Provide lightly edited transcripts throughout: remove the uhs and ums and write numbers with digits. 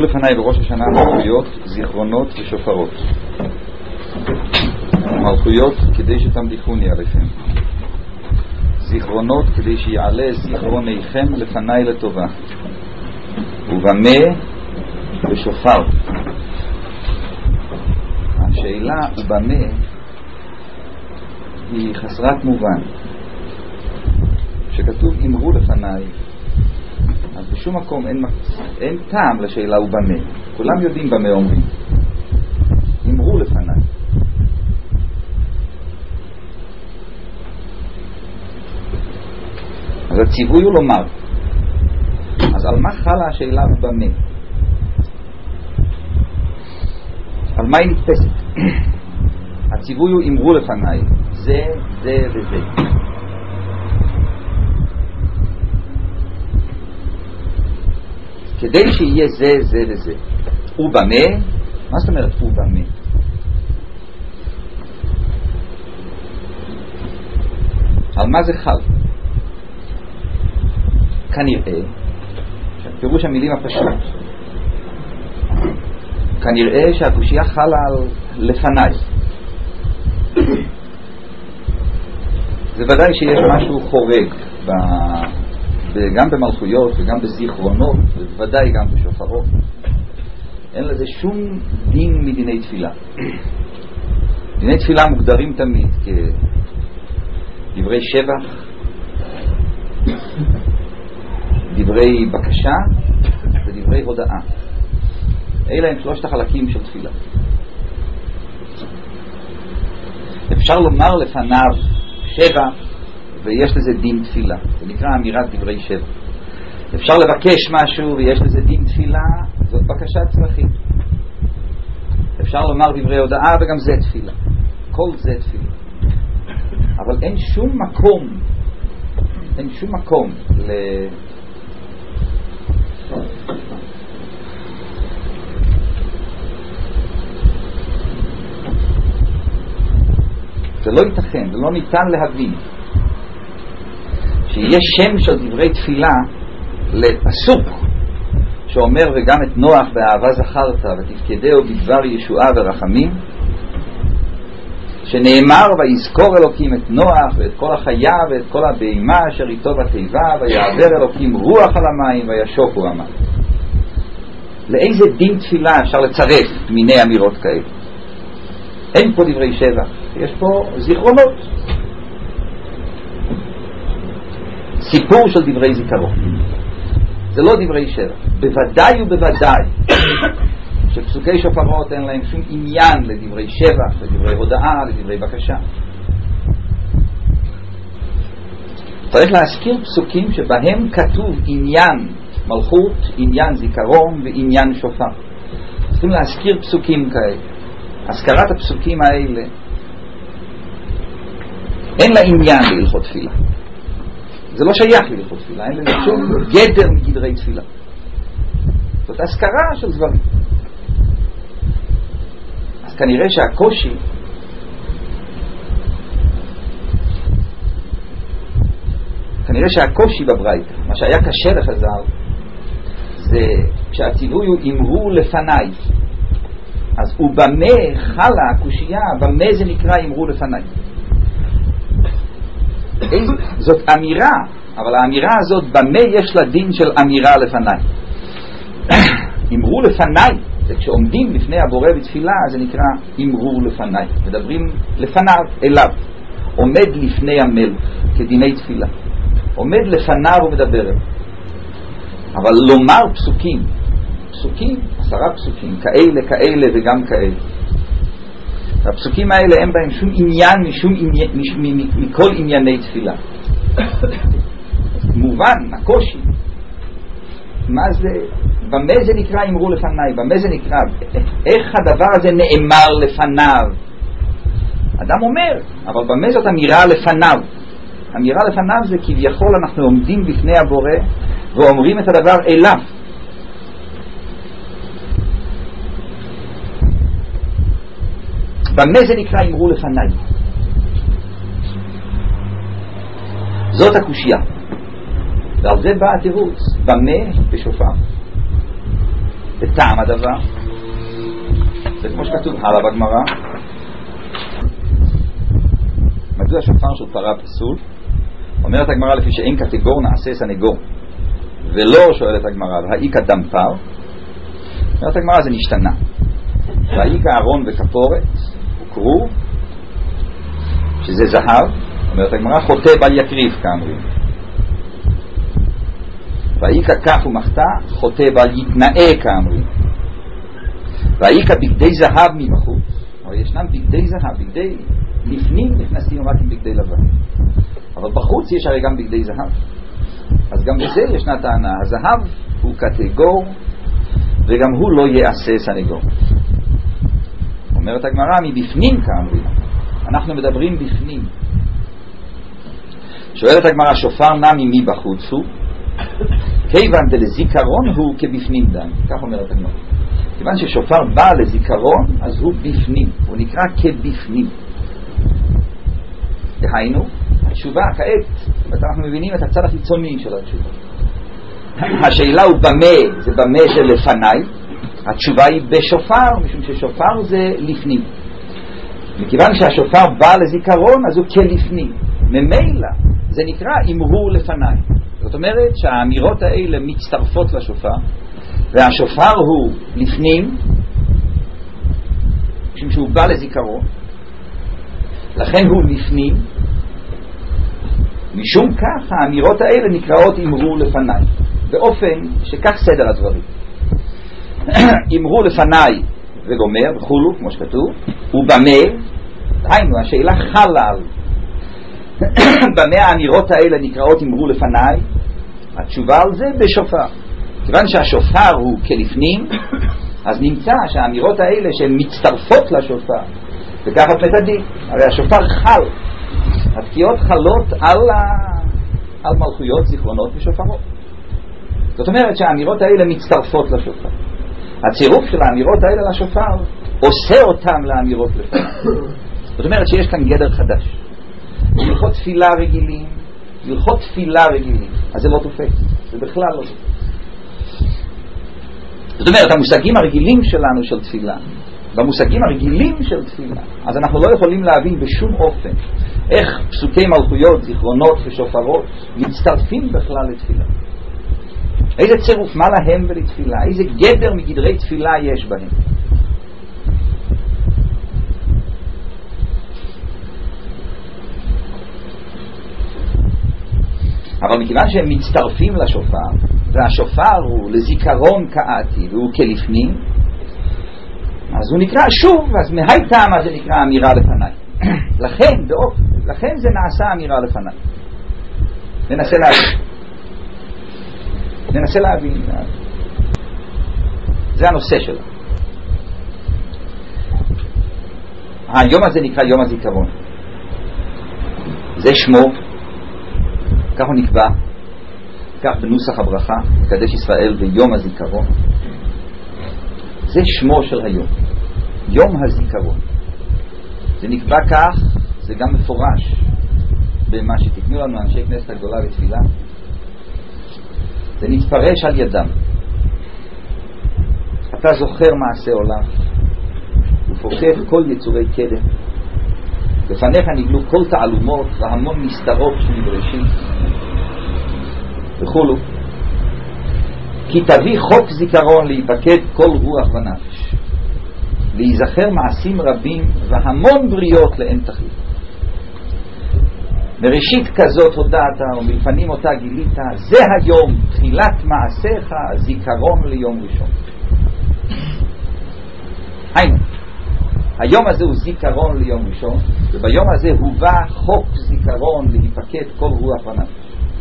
אמרו לפניי בראש השנה מלכויות, זיכרונות ושופרות. מלכויות כדי שתמליכוני עליכם, זיכרונות כדי שיעלה זיכרוניכם לפניי לטובה, ובמה ושופר. השאלה ובמה היא חסרת מובן. שכתוב אמרו לפניי, אז בשום מקום אין טעם לשאלה ובמה. כולם יודעים במה אומרים. אמרו לפניי. אז הציווי הוא לומר. אז על מה חלה השאלה ובמה? על מה היא נתפסת? הציווי הוא אמרו לפניי, זה, זה וזה. כדי שיהיה זה, זה וזה. ובמה? מה זאת אומרת ובמה? על מה זה חל? כנראה, פירוש המילים הפשוט, כנראה שהקושיה חלה על לפניי. זה ודאי שיש משהו חורג גם במלכויות וגם בזיכרונות, ובוודאי גם בשופרות. אין לזה שום דין מדיני תפילה. דיני תפילה מוגדרים תמיד כדברי שבח, דברי בקשה ודברי הודאה. אלה הם שלושת החלקים של תפילה. אפשר לומר לפניו שבח ויש לזה דין תפילה, זה נקרא אמירת דברי שבח. אפשר לבקש משהו ויש לזה דין תפילה, זאת בקשת צרכים. אפשר לומר דברי הודאה וגם זה תפילה, כל זה תפילה. אבל אין שום מקום זה לא ייתכן, זה לא ניתן להבין שיהיה שם של דברי תפילה לפסוק שאומר וגם את נוח באהבה זכרת ותפקדהו בדבר ישועה ורחמים, שנאמר ויזכור אלוקים את נוח ואת כל החיה ואת כל הבהמה אשר איתו בתיבה ויעבר אלוקים רוח על המים וישוקו המים. לאיזה דין תפילה אפשר לצרף מיני אמירות כאלה? אין פה דברי שבח, יש פה זיכרונות, סיפור של דברי זיכרון. זה לא דברי שבח. בוודאי ובוודאי שפסוקי שופרות אין להם שום עניין לדברי שבח, לדברי הודאה, לדברי בקשה. צריך להזכיר פסוקים שבהם כתוב עניין מלכות, עניין זיכרון ועניין שופר. צריכים להזכיר פסוקים כאלה. הזכרת הפסוקים האלה אין לה עניין להלכות תפילה. זה לא שייך להלכות תפילה, אין לה שום גדר מגדרי תפילה. זאת הזכרה של דברים. אז כנראה שהקושי בברייתא, מה שהיה קשה לחז"ל, זה כשהציווי הוא אמרו לפניי. אז ובמה חלה הקושייה, במה זה נקרא אמרו לפניי? זאת אמירה, אבל האמירה הזאת במה יש לה דין של אמירה לפניי? אמרו לפניי, זה כשעומדים לפני הבורא בתפילה, זה נקרא אמרו לפניי, מדברים לפניו, אליו, עומד לפני המלך כדיני תפילה, עומד לפניו ומדבר. אבל לומר פסוקים, 10 פסוקים, כאלה וגם כאלה, הפסוקים האלה אין בהם שום עניין מכל ענייני תפילה. מובן, הקושי, מה זה, במה זה נקרא אמרו לפניי, במה זה נקרא, איך הדבר הזה נאמר לפניו? אדם אומר, אבל במה זאת אמירה לפניו? אמירה לפניו זה כביכול אנחנו עומדים בפני הבורא ואומרים את הדבר אליו. במה זה נקרא אמרו לפניי? זאת הקושייה, ועל זה בא התירוץ, במה בשופר. את טעם הדבר? זה כמו שכתוב הלאה בגמרא, מדוע שופר של פרה פסול? אומרת הגמרא, לפי שאין קטגור נעשה סנגור, ולא שואלת הגמרא והאיכא דמפר. אומרת הגמרא, זה נשתנה. והאיכא ארון וכפורת וקרוב, שזה זהב. אומרת הגמרא, חוטא בל יקריב כאמרים. והאיכא כף ומחתה, חוטא בל יתנאה כאמרים. והאיכא בגדי זהב מבחוץ. אבל ישנם בגדי זהב, בגדי לפנים נכנסים רק עם בגדי לבן, אבל בחוץ יש הרי גם בגדי זהב. אז גם בזה ישנה טענה, הזהב הוא קטגור וגם הוא לא יעשה סנגור. אומרת הגמרא, מבפנים כאמרים, אנחנו מדברים בפנים. שואלת הגמרא, שופר נמי מבחוץ הוא? כיוון דלזיכרון הוא כבפנים דן. כך אומרת הגמרא, כיוון ששופר בא לזיכרון אז הוא בפנים, הוא נקרא כבפנים. דהיינו, התשובה כעת, אנחנו מבינים את הצד החיצוני של התשובה. השאלה הוא במה, זה במה שלפניי. התשובה היא בשופר, משום ששופר זה לפנים. מכיוון שהשופר בא לזיכרון אז הוא כלפנים, ממילא זה נקרא אמרו לפניי. זאת אומרת שהאמירות האלה מצטרפות לשופר, והשופר הוא לפנים משום שהוא בא לזיכרון, לכן הוא לפנים. משום כך האמירות האלה נקראות אמרו לפניי, באופן שכך סדר הדברים. אמרו לפניי וגומר וכולו, כמו שכתוב, ובמה, דהיינו השאלה חלה על במה האמירות האלה נקראות אמרו לפניי. התשובה על זה בשופר. כיוון שהשופר הוא כלפנים, אז נמצא שהאמירות האלה שהן מצטרפות לשופר, וככה פתדי, הרי השופר חל, התקיעות חלות על מלכויות, זיכרונות ושופרות. זאת אומרת שהאמירות האלה מצטרפות לשופר. הצירוף של האמירות האלה לשופר עושה אותם לאמירות לפניו. זאת אומרת שיש כאן גדר חדש. הלכות תפילה רגילים, הלכות תפילה רגילים, אז זה לא תופס, זה בכלל לא תופס. זאת אומרת, המושגים הרגילים שלנו של תפילה, במושגים הרגילים של תפילה, אז אנחנו לא יכולים להבין בשום אופן איך פסוקי מלכויות, זיכרונות ושופרות מצטרפים בכלל לתפילה. איזה צירוף מה להם ולתפילה, איזה גדר מגדרי תפילה יש בהם. אבל מכיוון שהם מצטרפים לשופר, והשופר הוא לזיכרון קאתי והוא כלפנים, אז הוא נקרא שוב, אז מהי טעמה זה נקרא אמירה לפניי. לכן זה נעשה אמירה לפניי. ננסה להבין. זה הנושא שלו. היום הזה נקרא יום הזיכרון. זה שמו, כך הוא נקבע, כך בנוסח הברכה, קדש ישראל ויום הזיכרון. זה שמו של היום, יום הזיכרון. זה נקבע כך, זה גם מפורש במה שתקנו לנו אנשי כנסת הגדולה בתפילה. זה נתפרש על ידם. אתה זוכר מעשה עולם ופוקד כל יצורי קדם, לפניך נגלו כל תעלומות והמון מסתרות שנדרשים וכולו, כי תביא חוק זיכרון להיפקד כל רוח ונפש, להיזכר מעשים רבים והמון בריות לאין תכלית. מראשית כזאת הודעת ומלפנים אותה גילית, זה היום תחילת מעשיך, זיכרון ליום ראשון. היינו, היום הזה הוא זיכרון ליום ראשון, וביום הזה הובא חוק זיכרון להיפקד כל רוח ונפש.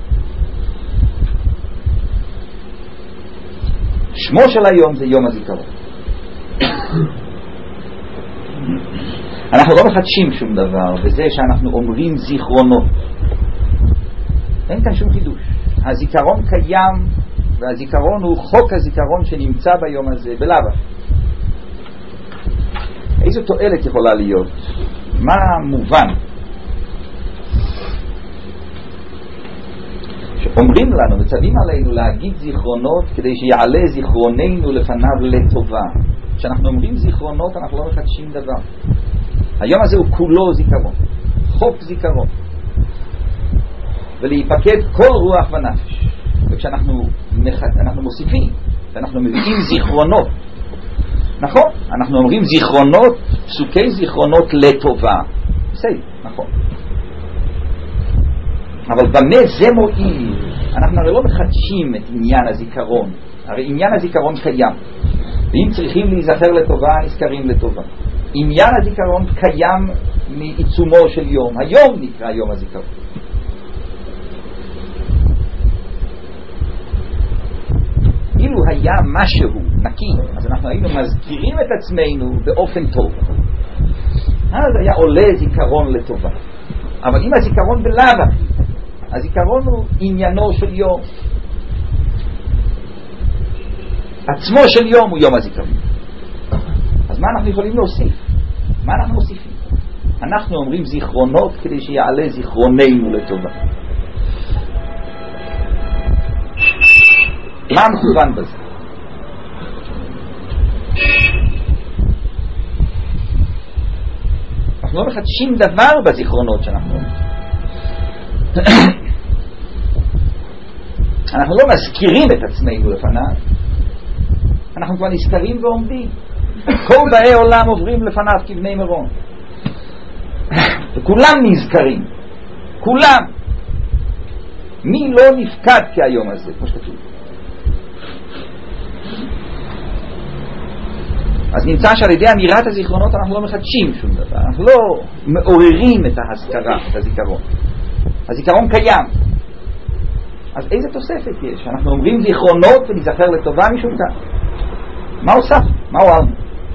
שמו של היום זה יום הזיכרון. אנחנו לא מחדשים שום דבר בזה שאנחנו אומרים זיכרונות. אין כאן שום חידוש. הזיכרון קיים, והזיכרון הוא חוק הזיכרון שנמצא ביום הזה בלבה. איזו תועלת יכולה להיות? מה מובן? אומרים לנו, מצווים עלינו להגיד זיכרונות כדי שיעלה זיכרוננו לפניו לטובה. כשאנחנו אומרים זיכרונות אנחנו לא מחדשים דבר. היום הזה הוא כולו זיכרון, חוק זיכרון, ולהיפקד כל רוח ונפש. וכשאנחנו מוסיפים, אנחנו מביאים זיכרונות, נכון, אנחנו אומרים זיכרונות, פסוקי זיכרונות לטובה, בסדר, נכון. אבל במה זה מועיל? אנחנו הרי לא מחדשים את עניין הזיכרון, הרי עניין הזיכרון קיים, ואם צריכים להיזכר לטובה נזכרים לטובה. עניין הזיכרון קיים מעיצומו של יום, היום נקרא יום הזיכרון. אילו היה משהו נקי, אז אנחנו היינו מזכירים את עצמנו באופן טוב, אז היה עולה זיכרון לטובה. אבל אם הזיכרון בלבה, הזיכרון הוא עניינו של יום, עצמו של יום הוא יום הזיכרון. אז מה אנחנו יכולים להוסיף? מה אנחנו מוסיפים? אנחנו אומרים זיכרונות כדי שיעלה זיכרוננו לטובה. מה מכוון בזה? אנחנו לא מחדשים דבר בזיכרונות שאנחנו אומרים. אנחנו לא מזכירים את עצמנו לפניו, אנחנו כבר נזכרים ועומדים. כל באי עולם עוברים לפניו כבני מרון, וכולם נזכרים, כולם. מי לא נפקד כהיום הזה, כמו שכתוב. אז נמצא שעל ידי אמירת הזיכרונות אנחנו לא מחדשים שום דבר, אנחנו לא מעוררים את ההזכרה, את הזיכרון. הזיכרון קיים. אז איזה תוספת יש? אנחנו אומרים זיכרונות ונזכר לטובה משום כך. מה הוסף? מה הועלנו?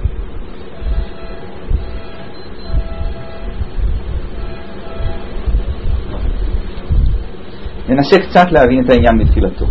ננסה קצת להבין את העניין מתחילתו.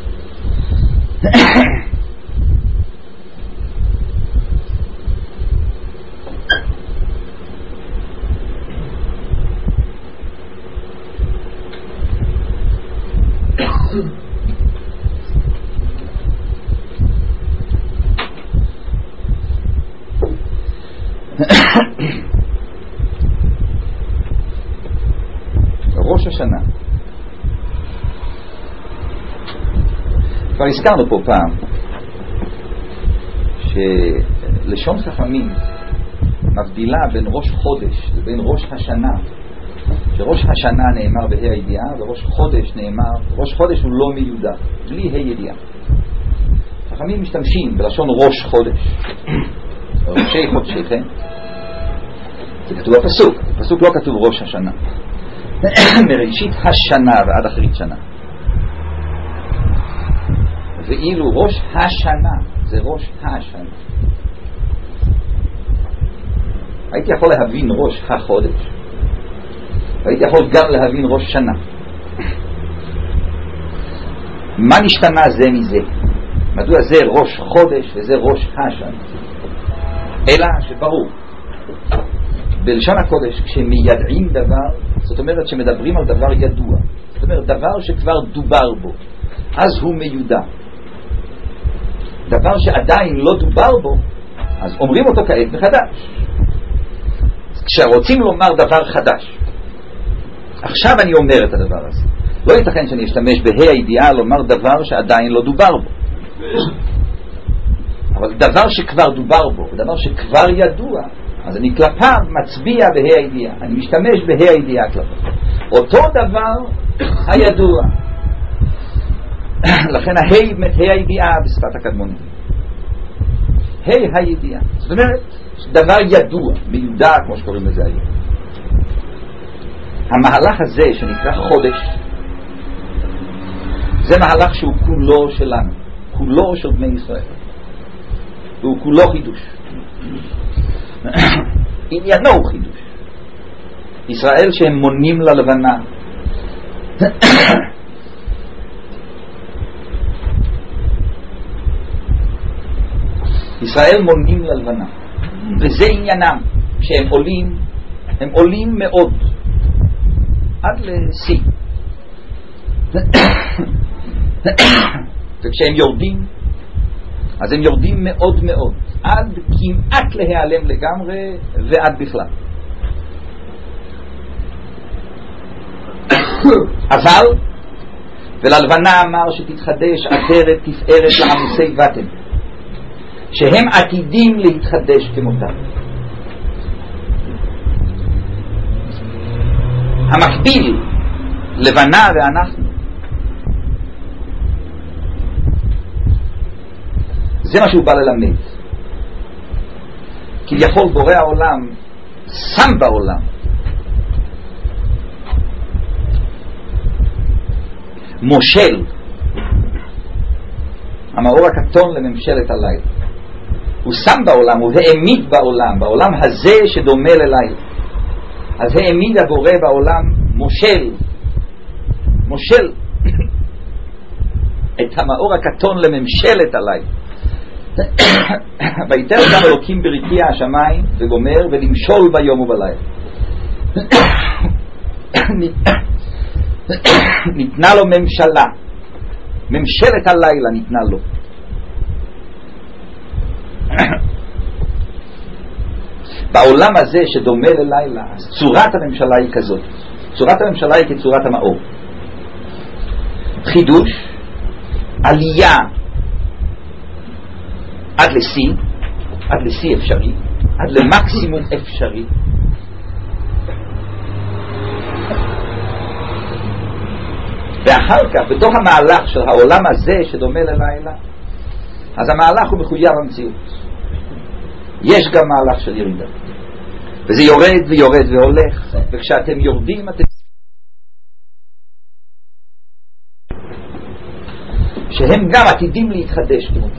ראש השנה, כבר הזכרנו פה פעם שלשון חכמים מבדילה בין ראש חודש לבין ראש השנה, שראש השנה נאמר בה"א הידיעה וראש חודש נאמר, ראש חודש הוא לא מיודע, בלי ה"א ידיעה. חכמים משתמשים בלשון ראש חודש, ראשי חודשיכם, זה כתוב בפסוק, בפסוק לא כתוב ראש השנה, מראשית השנה ועד אחרית שנה. ואילו ראש השנה זה ראש השנה. הייתי יכול להבין ראש החודש, והייתי יכול גם להבין ראש שנה. מה נשתנה זה מזה? מדוע זה ראש חודש וזה ראש השנה? אלא שברור בלשון הקודש כשמיידעים דבר, זאת אומרת שמדברים על דבר ידוע, זאת אומרת דבר שכבר דובר בו, אז הוא מיודע. דבר שעדיין לא דובר בו, אז אומרים אותו כעת מחדש. כשרוצים לומר דבר חדש, עכשיו אני אומר את הדבר הזה, לא ייתכן שאני אשתמש בה"א הידיעה לומר דבר שעדיין לא דובר בו, אבל דבר שכבר דובר בו, דבר שכבר ידוע, אז אני כלפיו מצביע בה"א הידיעה, אני משתמש בה"א הידיעה כלפיו, אותו דבר הידוע. לכן ה"א הידיעה בשפת הקדמונים, ה"א הידיעה, זאת אומרת דבר ידוע, מיודע כמו שקוראים לזה היום. המהלך הזה שנקרא חודש זה מהלך שהוא כולו שלנו, כולו של בני ישראל, והוא כולו חידוש. עניינו הוא חידוש. ישראל שהם מונים ללבנה, ישראל מונים ללבנה, וזה עניינם. כשהם עולים, הם עולים מאוד עד לשיא. וכשהם יורדים, אז הם יורדים מאוד מאוד, עד כמעט להיעלם לגמרי ועד בכלל. אבל וללבנה אמר שתתחדש עטרת תפארת לעמוסי בטן, שהם עתידים להתחדש כמותם. המקביל לבנה ואנחנו, זה מה שהוא בא ללמד. כביכול בורא העולם שם בעולם מושל, המאור הקטון לממשלת הלילה. הוא שם בעולם, הוא העמיד בעולם, בעולם הזה שדומה ללילה. אז העמיד הבורא בעולם מושל את המאור הקטון לממשלת הלילה. ויתר גם אלוקים בריתי השמיים וגומר ולמשול ביום ובלילה. ניתנה לו ממשלה, ממשלת הלילה ניתנה לו. בעולם הזה שדומה ללילה, צורת הממשלה היא כזאת. צורת הממשלה היא כצורת המאור. חידוש, עלייה עד לשיא אפשרי, עד למקסימום אפשרי. ואחר כך, בתוך המהלך של העולם הזה שדומה ללילה, אז המהלך הוא מחויב המציאות. יש גם מהלך של ירידה, וזה יורד ויורד והולך, וכשאתם יורדים אתם שהם גם עתידים להתחדש כמותם.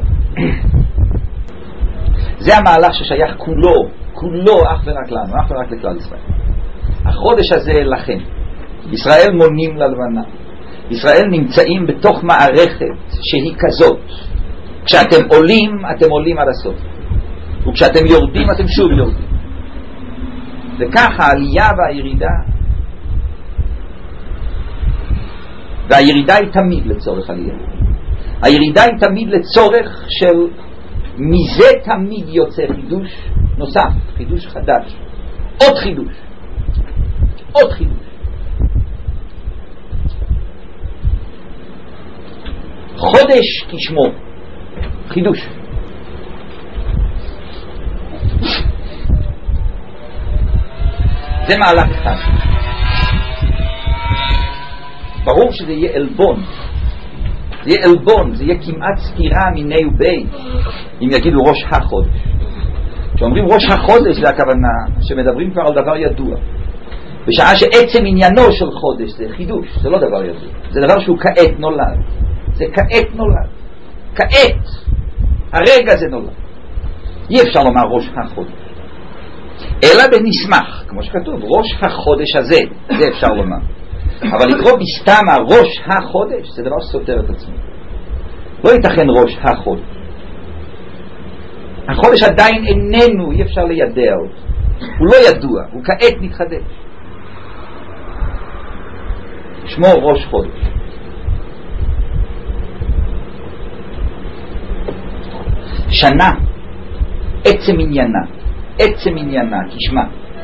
זה המהלך ששייך כולו אך ורק לנו, אך ורק לכלל ישראל. החודש הזה לכם. ישראל מונים ללבנה. ישראל נמצאים בתוך מערכת שהיא כזאת. כשאתם עולים, אתם עולים עד הסוף. וכשאתם יורדים, אתם שוב יורדים. וככה העלייה והירידה היא תמיד לצורך עלייה. הירידה היא תמיד לצורך של מזה תמיד יוצא חידוש נוסף, חידוש חדש, עוד חידוש. חודש כשמו, חידוש. זה מהלך אחד. ברור שזה יהיה אלבון, זה יהיה כמעט סתירה מיני ובי אם יגידו ראש החודש. כשאומרים ראש החודש זה הכוונה שמדברים כבר על דבר ידוע, בשעה שעצם עניינו של חודש זה חידוש, זה לא דבר ידוע, זה דבר שהוא כעת נולד. זה כעת נולד, כעת הרגע זה נולד. אי אפשר לומר ראש החודש אלא בנסמך, כמו שכתוב ראש החודש הזה, זה אפשר לומר. אבל לקרוא בסתמה ראש החודש זה דבר סותר את עצמו. לא ייתכן ראש החודש. החודש עדיין איננו, אי אפשר לידע אותו, הוא לא ידוע, הוא כעת מתחדש. שמו ראש חודש. שנה, עצם עניינה כשמה.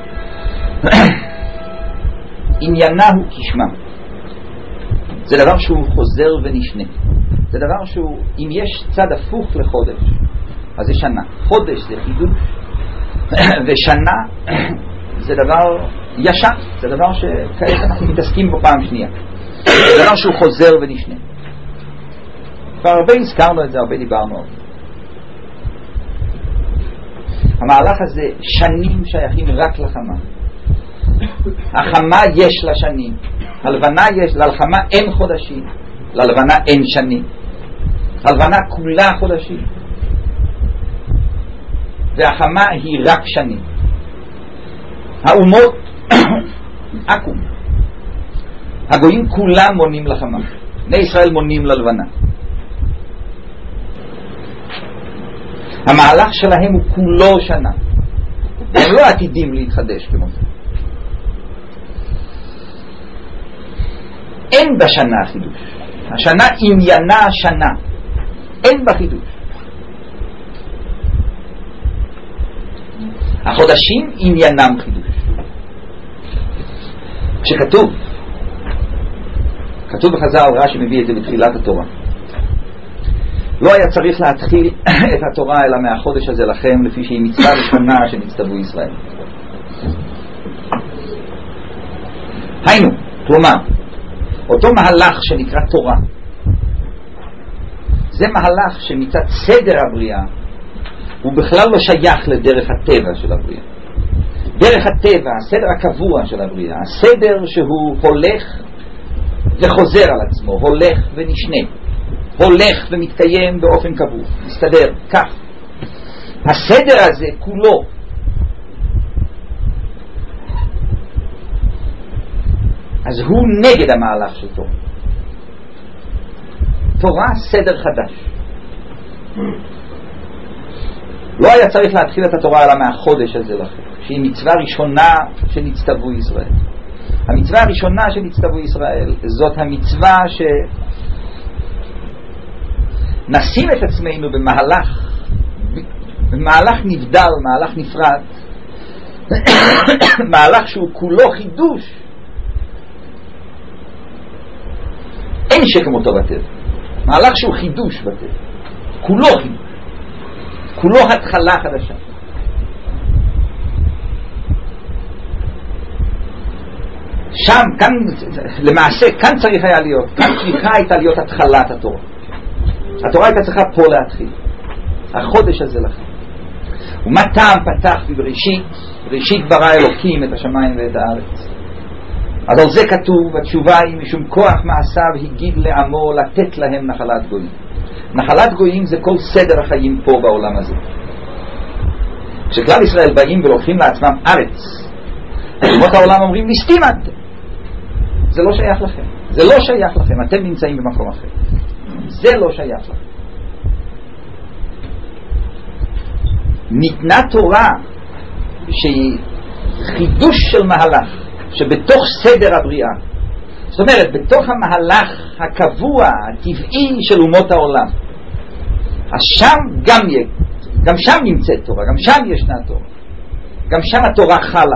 עניינה הוא כשמה. זה דבר שהוא חוזר ונשנה. זה דבר שהוא, אם יש צד הפוך לחודש, אז זה שנה. חודש זה חידוש, ושנה זה דבר ישן, זה דבר שכעת אנחנו מתעסקים בו פעם שנייה. זה דבר שהוא חוזר ונשנה. כבר הרבה הזכרנו את זה, הרבה דיברנו על זה. המהלך הזה, שנים שייכים רק לחמה. החמה יש לה שנים, הלבנה יש, ללחמה אין חודשים, ללבנה אין שנים. הלבנה כולה חודשים, והחמה היא רק שנים. האומות עקום, הגויים כולם מונים לחמה, בני ישראל מונים ללבנה. המהלך שלהם הוא כולו שנה, הם לא עתידים להתחדש כמו זה. אין בשנה חידוש. השנה עניינה שנה, אין בה חידוש. החודשים עניינם חידוש. כשכתוב בחז"ל, רש"י מביא את זה בתחילת התורה, לא היה צריך להתחיל את התורה אלא מהחודש הזה לכם, לפי שהיא מצווה ראשונה שנצטוו ישראל. היינו, כלומר, אותו מהלך שנקרא תורה, זה מהלך שמצד סדר הבריאה הוא בכלל לא שייך לדרך הטבע של הבריאה. דרך הטבע, הסדר הקבוע של הבריאה, הסדר שהוא הולך וחוזר על עצמו, הולך ונשנה, הולך ומתקיים באופן קבוע, מסתדר כך. הסדר הזה כולו אז הוא נגד המהלך של תורה. תורה סדר חדש. לא היה צריך להתחיל את התורה אלא מהחודש הזה לכם, שהיא מצווה ראשונה שנצטוו ישראל. המצווה הראשונה שנצטוו ישראל זאת המצווה שנשים את עצמנו במהלך נבדל, מהלך נפרד, מהלך שהוא כולו חידוש, אין שכמותו בטבע. מהלך שהוא חידוש בטבע, כולו חידוש, כולו התחלה חדשה. שם, כאן, למעשה, כאן צריך היה להיות, כאן צריכה הייתה להיות התחלת התורה. התורה הייתה צריכה פה להתחיל. החודש הזה לכם. ומה טעם פתח בבראשית? בראשית ברא אלוקים את השמיים ואת הארץ. אז על זה כתוב, התשובה היא משום כוח מעשיו הגיד לעמו לתת להם נחלת גויים. נחלת גויים זה כל סדר החיים פה בעולם הזה. כשכלל ישראל באים ולוקחים לעצמם ארץ, אומות העולם אומרים ליסטים אתם, זה לא שייך לכם, זה לא שייך לכם, אתם נמצאים במקום אחר, זה לא שייך לכם. ניתנה תורה שהיא חידוש של מהלך שבתוך סדר הבריאה, זאת אומרת בתוך המהלך הקבוע הטבעי של אומות העולם, אז שם גם שם נמצאת תורה, גם שם ישנה תורה, גם שם התורה חלה,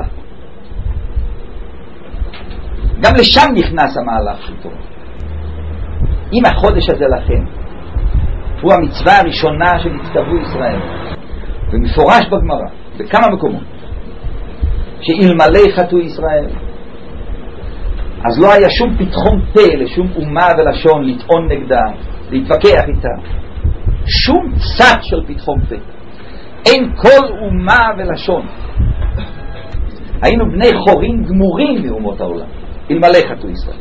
גם לשם נכנס המהלך של תורה. אם החודש הזה לכם הוא המצווה הראשונה שנצטוו ישראל, ומפורש בגמרא בכמה מקומות שאלמלא חטאו ישראל אז לא היה שום פתחון פה לשום אומה ולשון לטעון נגדה, להתווכח איתה, שום צד של פתחון פה. אין כל אומה ולשון, היינו בני חורין גמורים מאומות העולם אלמלא חטאו ישראל.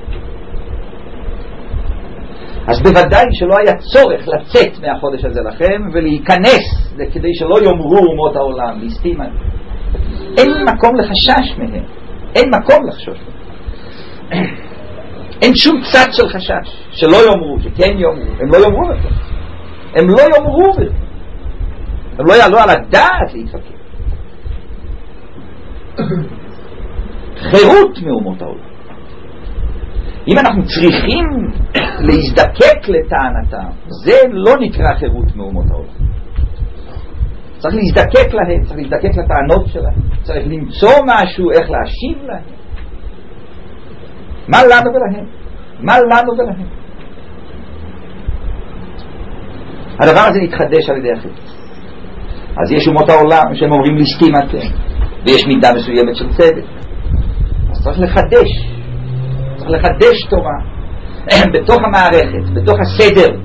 אז בוודאי שלא היה צורך לצאת מהחודש הזה לכם ולהיכנס כדי שלא יאמרו אומות העולם ליסטים. אין מקום לחשש מהם, אין מקום לחשוש מהם, אין שום צד של חשש שלא יאמרו, שכן יאמרו. הם לא יאמרו לכם, הם לא יאמרו בכלל, הם לא יעלו על הדעת להתפקד. חירות מאומות העולם. אם אנחנו צריכים להזדקק לטענתם, זה לא נקרא חירות מאומות העולם. צריך להזדקק להם, צריך להזדקק לטענות שלהם, צריך למצוא משהו איך להשיב להם. מה לנו ולהם? מה לנו ולהם? הדבר הזה נתחדש על ידי החץ. אז יש אומות העולם שהם אומרים ליסטים אתם, ויש מידה מסוימת של צדק. אז צריך לחדש תורה בתוך המערכת, בתוך הסדר,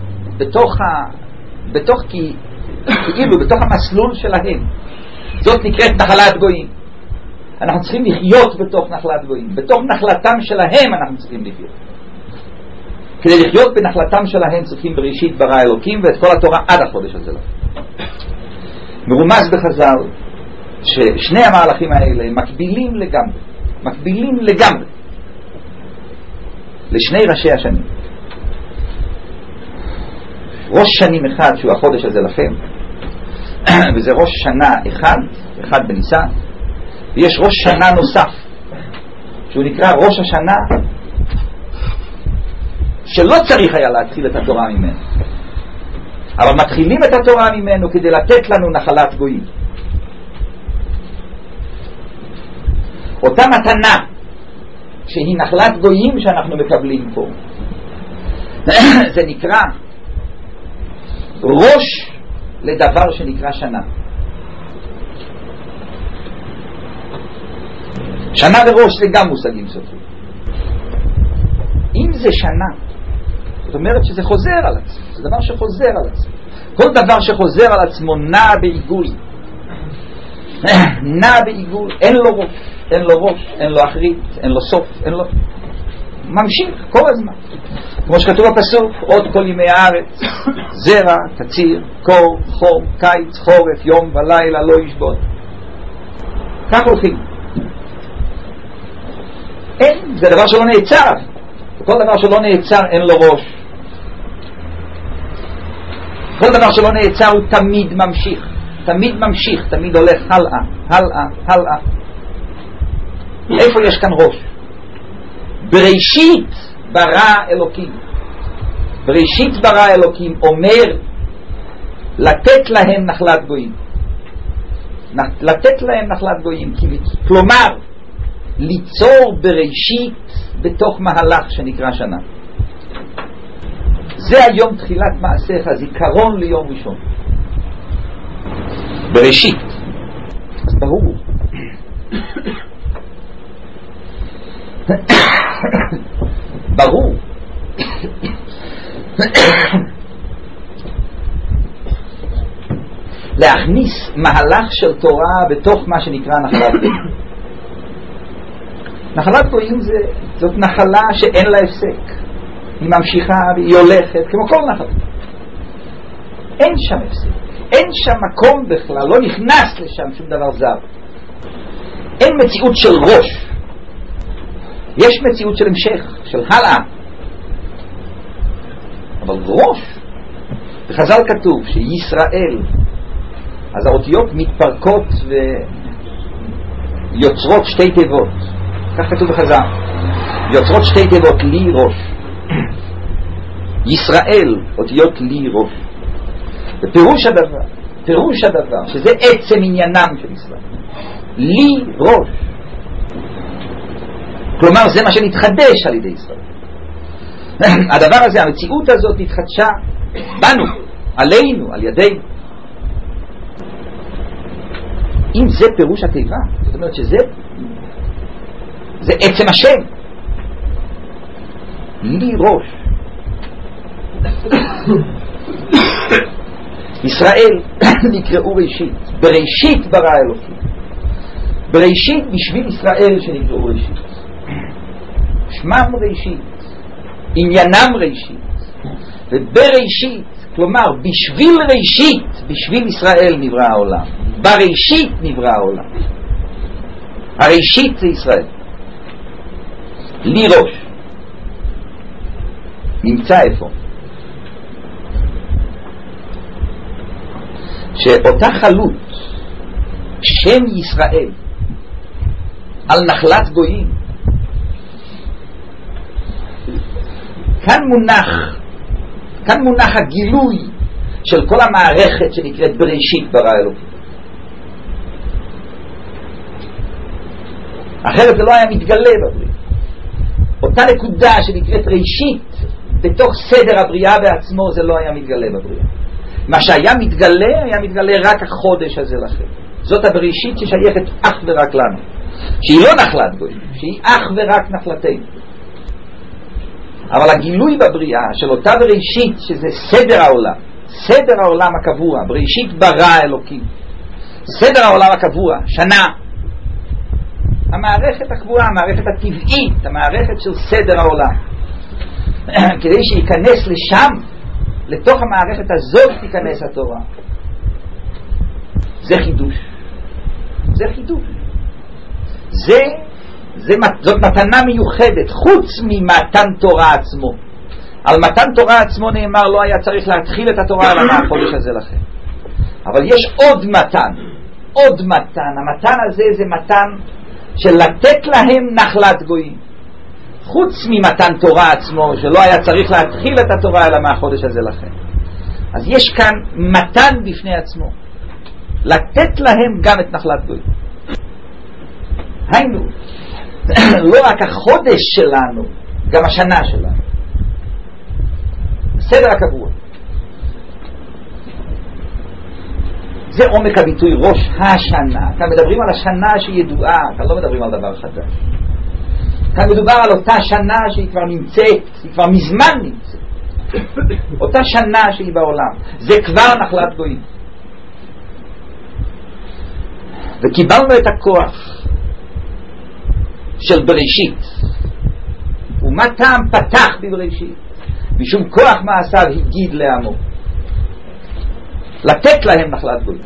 כאילו בתוך המסלול שלהם. זאת נקראת נחלת גויים. אנחנו צריכים לחיות בתוך נחלת גויים, בתוך נחלתם שלהם אנחנו צריכים לחיות. כדי לחיות בנחלתם שלהם צריכים בראשית ברא אלוקים ואת כל התורה עד החודש הזה. מרומז בחז"ל ששני המהלכים האלה מקבילים לגמרי לשני ראשי השנים. ראש שנים אחד שהוא החודש הזה לכם, וזה ראש שנה אחד בניסן, ויש ראש שנה נוסף שהוא נקרא ראש השנה שלא צריך היה להתחיל את התורה ממנו, אבל מתחילים את התורה ממנו כדי לתת לנו נחלת גויים. אותה מתנה שהיא נחלת גויים שאנחנו מקבלים פה, זה נקרא ראש לדבר שנקרא שנה. שנה וראש זה גם מושגים סופרים. אם זה שנה, זאת אומרת שזה חוזר על עצמו, זה דבר שחוזר על עצמו. כל דבר שחוזר על עצמו נע בעיגול, נע בעיגול, אין לו ראש, אין לו ראש, אין לו אחרית, אין לו סוף, אין לו... ממשיך כל הזמן, כמו שכתוב בפסוק, עוד כל ימי הארץ, זרע, קציר, קור, חום, קיץ, חורף, יום ולילה לא ישבות. כך הולכים. אין, זה דבר שלא נעצר. כל דבר שלא נעצר אין לו ראש. כל דבר שלא נעצר הוא תמיד ממשיך, תמיד ממשיך, תמיד הולך הלאה, הלאה, הלאה. איפה יש כאן ראש? בראשית ברא אלוקים. בראשית ברא אלוקים אומר לתת להם נחלת גויים. לתת להם נחלת גויים, כלומר ליצור בראשית בתוך מהלך שנקרא שנה. זה היום תחילת מעשיך, זיכרון ליום ראשון. בראשית. אז ברור. ברור. להכניס מהלך של תורה בתוך מה שנקרא נחלת גויים. נחלת גויים זאת נחלה שאין לה הפסק. היא ממשיכה והיא הולכת כמו כל נחלה. אין שם הפסק, אין שם מקום בכלל, לא נכנס לשם שום דבר זר. אין מציאות של ראש, יש מציאות של המשך, של הלאה, אבל ראש, בחז"ל כתוב שישראל, אז האותיות מתפרקות ויוצרות שתי תיבות, כך כתוב בחז"ל, יוצרות שתי תיבות, לי ראש. ישראל, אותיות לי ראש. פירוש הדבר, שזה עצם עניינם של ישראל. לי ראש. כלומר, זה מה שנתחדש על ידי ישראל. הדבר הזה, המציאות הזאת התחדשה בנו, עלינו, על ידינו. אם זה פירוש התיבה, זאת אומרת שזה עצם השם. לי ראש. ישראל נקראו ראשית. בראשית ברא אלוקים. בראשית בשביל ישראל שנקראו ראשית. שמם ראשית, עניינם ראשית. ובראשית, כלומר בשביל ראשית, בשביל ישראל נברא העולם. בראשית נברא העולם. הראשית זה ישראל. לי ראש. נמצא איפה? שאותה חלות שם ישראל על נחלת גויים, כאן מונח הגילוי של כל המערכת שנקראת בראשית ברא אלוקים. אחרת זה לא היה מתגלה בבריאה. אותה נקודה שנקראת ראשית בתוך סדר הבריאה בעצמו, זה לא היה מתגלה בבריאה. מה שהיה מתגלה רק החודש הזה לכם. זאת הבראשית ששייכת אך ורק לנו, שהיא לא נחלת גויים, שהיא אך ורק נחלתנו. אבל הגילוי בבריאה של אותה בראשית, שזה סדר העולם הקבוע, בראשית ברא אלוקים, סדר העולם הקבוע, שנה, המערכת הקבועה, המערכת הטבעית, המערכת של סדר העולם, כדי שיכנס לשם, לתוך המערכת הזאת תיכנס התורה. זה חידוש. זאת מתנה מיוחדת, חוץ ממתן תורה עצמו. על מתן תורה עצמו נאמר לא היה צריך להתחיל את התורה על החודש הזה לכם. אבל יש עוד מתן. המתן הזה זה מתן של לתת להם נחלת גויים. חוץ ממתן תורה עצמו, שלא היה צריך להתחיל את התורה אלא מהחודש הזה לכם. אז יש כאן מתן בפני עצמו, לתת להם גם את נחלת גויים. היינו, לא רק החודש שלנו, גם השנה שלנו. הסדר הקבוע. זה עומק הביטוי ראש השנה. כאן מדברים על השנה שהיא ידועה, כאן לא מדברים על דבר חדש. כאן מדובר על אותה שנה שהיא כבר נמצאת, היא כבר מזמן נמצאת. אותה שנה שהיא בעולם. זה כבר נחלת גויים. וקיבלנו את הכוח של בראשית. ומה טעם פתח בבראשית? משום כוח מעשיו הגיד לעמו. לתת להם נחלת גויים.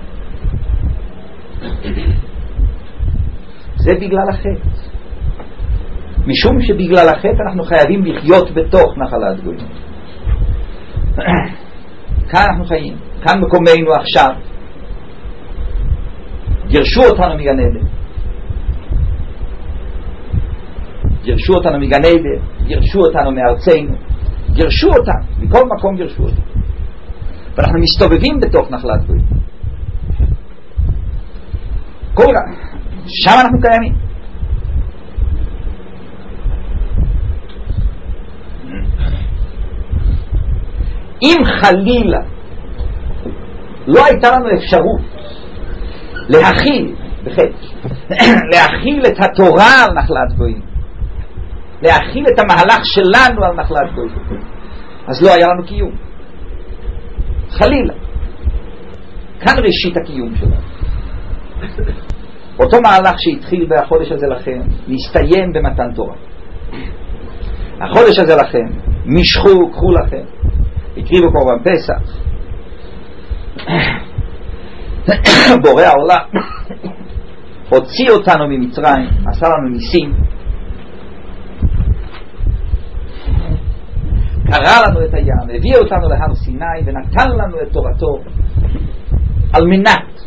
זה בגלל החטא. משום שבגלל החטא אנחנו חייבים לחיות בתוך נחלת גויים. כאן אנחנו חיים, כאן מקומנו עכשיו. גירשו אותנו מגן עדן. גירשו אותנו מגן עדן, גירשו אותנו מארצנו, גירשו אותנו, מכל מקום גירשו אותנו. ואנחנו מסתובבים בתוך נחלת גויים. שם אנחנו קיימים. אם חלילה לא הייתה לנו אפשרות להכיל להכיל את התורה על נחלת גויים, להכיל את המהלך שלנו על נחלת גויים, אז לא היה לנו קיום. חלילה. כאן ראשית הקיום שלנו. אותו מהלך שהתחיל בחודש הזה לכם נסתיים במתן תורה. החודש הזה לכם משכו, קחו לכם, הקריבו קורבן פסח. בורא העולם הוציא אותנו ממצרים, עשה לנו ניסים, קרא לנו את הים, הביא אותנו להר סיני ונתן לנו את תורתו על מנת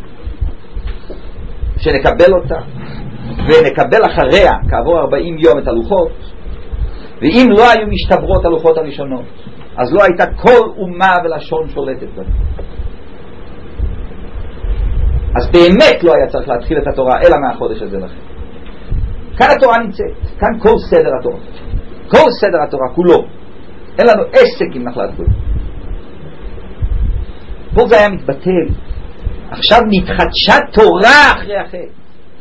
שנקבל אותה ונקבל אחריה כעבור 40 יום את הלוחות. ואם לא היו משתברות הלוחות הראשונות אז לא הייתה כל אומה ולשון שולטת בה. אז באמת לא היה צריך להתחיל את התורה אלא מהחודש הזה לכם. כאן התורה נמצאת, כאן כל סדר התורה, כל סדר התורה כולו. אין לנו עסק עם נחלת גויים. פה זה היה מתבטל. עכשיו נתחדשה תורה אחרי החטא.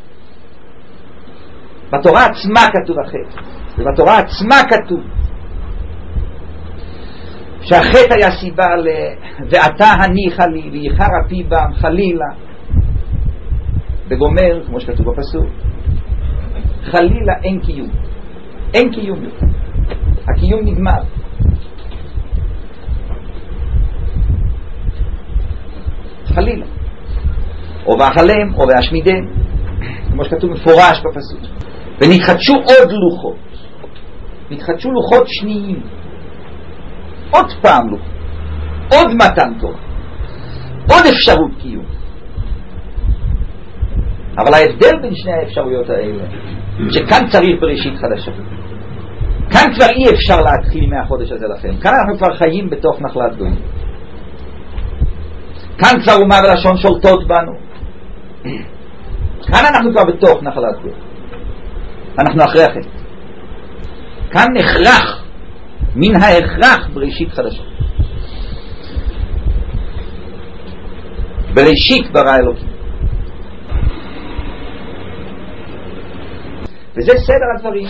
בתורה עצמה כתוב החטא, ובתורה עצמה כתוב שהחטא היה סיבה ואתה הניחה לי וייחר אפי בם חלילה, בגומר כמו שכתוב בפסוק, חלילה אין קיום, אין קיום יותר, הקיום נגמר. חלילה, או באכלם או בהשמידם, כמו שכתוב מפורש בפסוק. ונתחדשו עוד לוחות, נתחדשו לוחות שניים, עוד פעם לוחות, עוד מתן תורה, עוד אפשרות קיום. אבל ההבדל בין שני האפשרויות האלה שכאן צריך בראשית חדשה. כאן כבר אי אפשר להתחיל מהחודש הזה לכם, כאן אנחנו כבר חיים בתוך נחלת גויים, כאן כבר אומה ולשון שולטות בנו, כאן אנחנו כבר בתוך נחלת גויים, אנחנו אחרי החטא. כאן נחרח, מן ההכרח בראשית חדשה. בראשית ברא אלוקים. וזה סדר הדברים,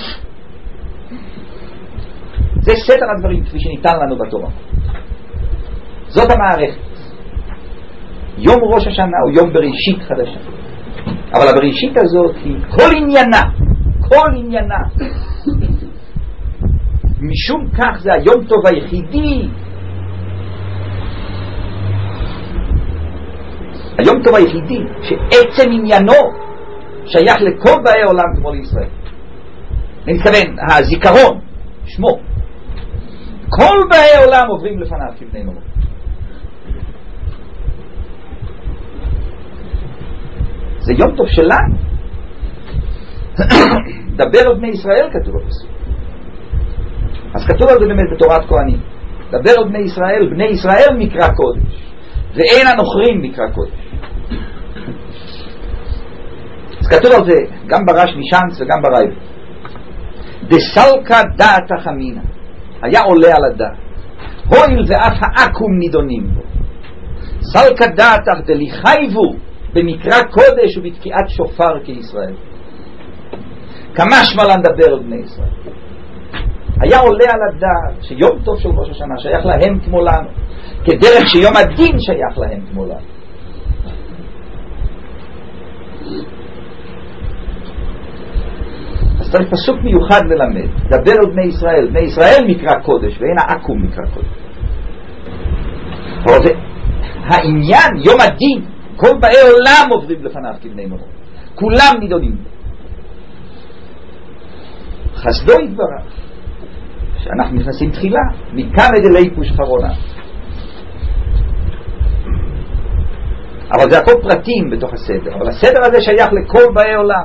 זה סדר הדברים כפי שניתן לנו בתורה. זאת המערכת. יום ראש השנה הוא יום בראשית חדשה, אבל הבראשית הזאת היא כל עניינה, כל עניינה, משום כך זה היום טוב היחידי, היום טוב היחידי שעצם עניינו שייך לכל באי עולם כמו לישראל. אני מתכוון, הזיכרון, שמו, כל באי עולם עוברים לפניו כבני מלוך. זה יום טוב שלנו. דבר על בני ישראל כתוב בפסוק. אז כתוב על זה באמת בתורת כהנים, דבר על בני ישראל, בני ישראל מקרא קודש, ואין הנוכרים מקרא קודש. אז כתוב על זה גם ברש משנץ וגם ברייב. דסלקה דעת החמינה, היה עולה על הדעת, הויל ואף העקום נידונים בו. סלקה דעתך דליחייבו במקרא קודש ובתקיעת שופר כישראל. כמה שמלן דבר על בני ישראל. היה עולה על הדעת שיום טוב של ראש השנה שייך להם כמו לנו, כדרך שיום הדין שייך להם כמו לנו. אז צריך פסוק מיוחד ללמד, דבר על בני ישראל, בני ישראל מקרא קודש ואין העקום מקרא קודש. אבל העניין, יום הדין, כל באי עולם עוברים לפניו כבני מרום, כולם נידונים. חסדו יתברך שאנחנו נכנסים תחילה מכאן אלי פוש חרונה, אבל זה הכל פרטים בתוך הסדר, אבל הסדר הזה שייך לכל באי עולם.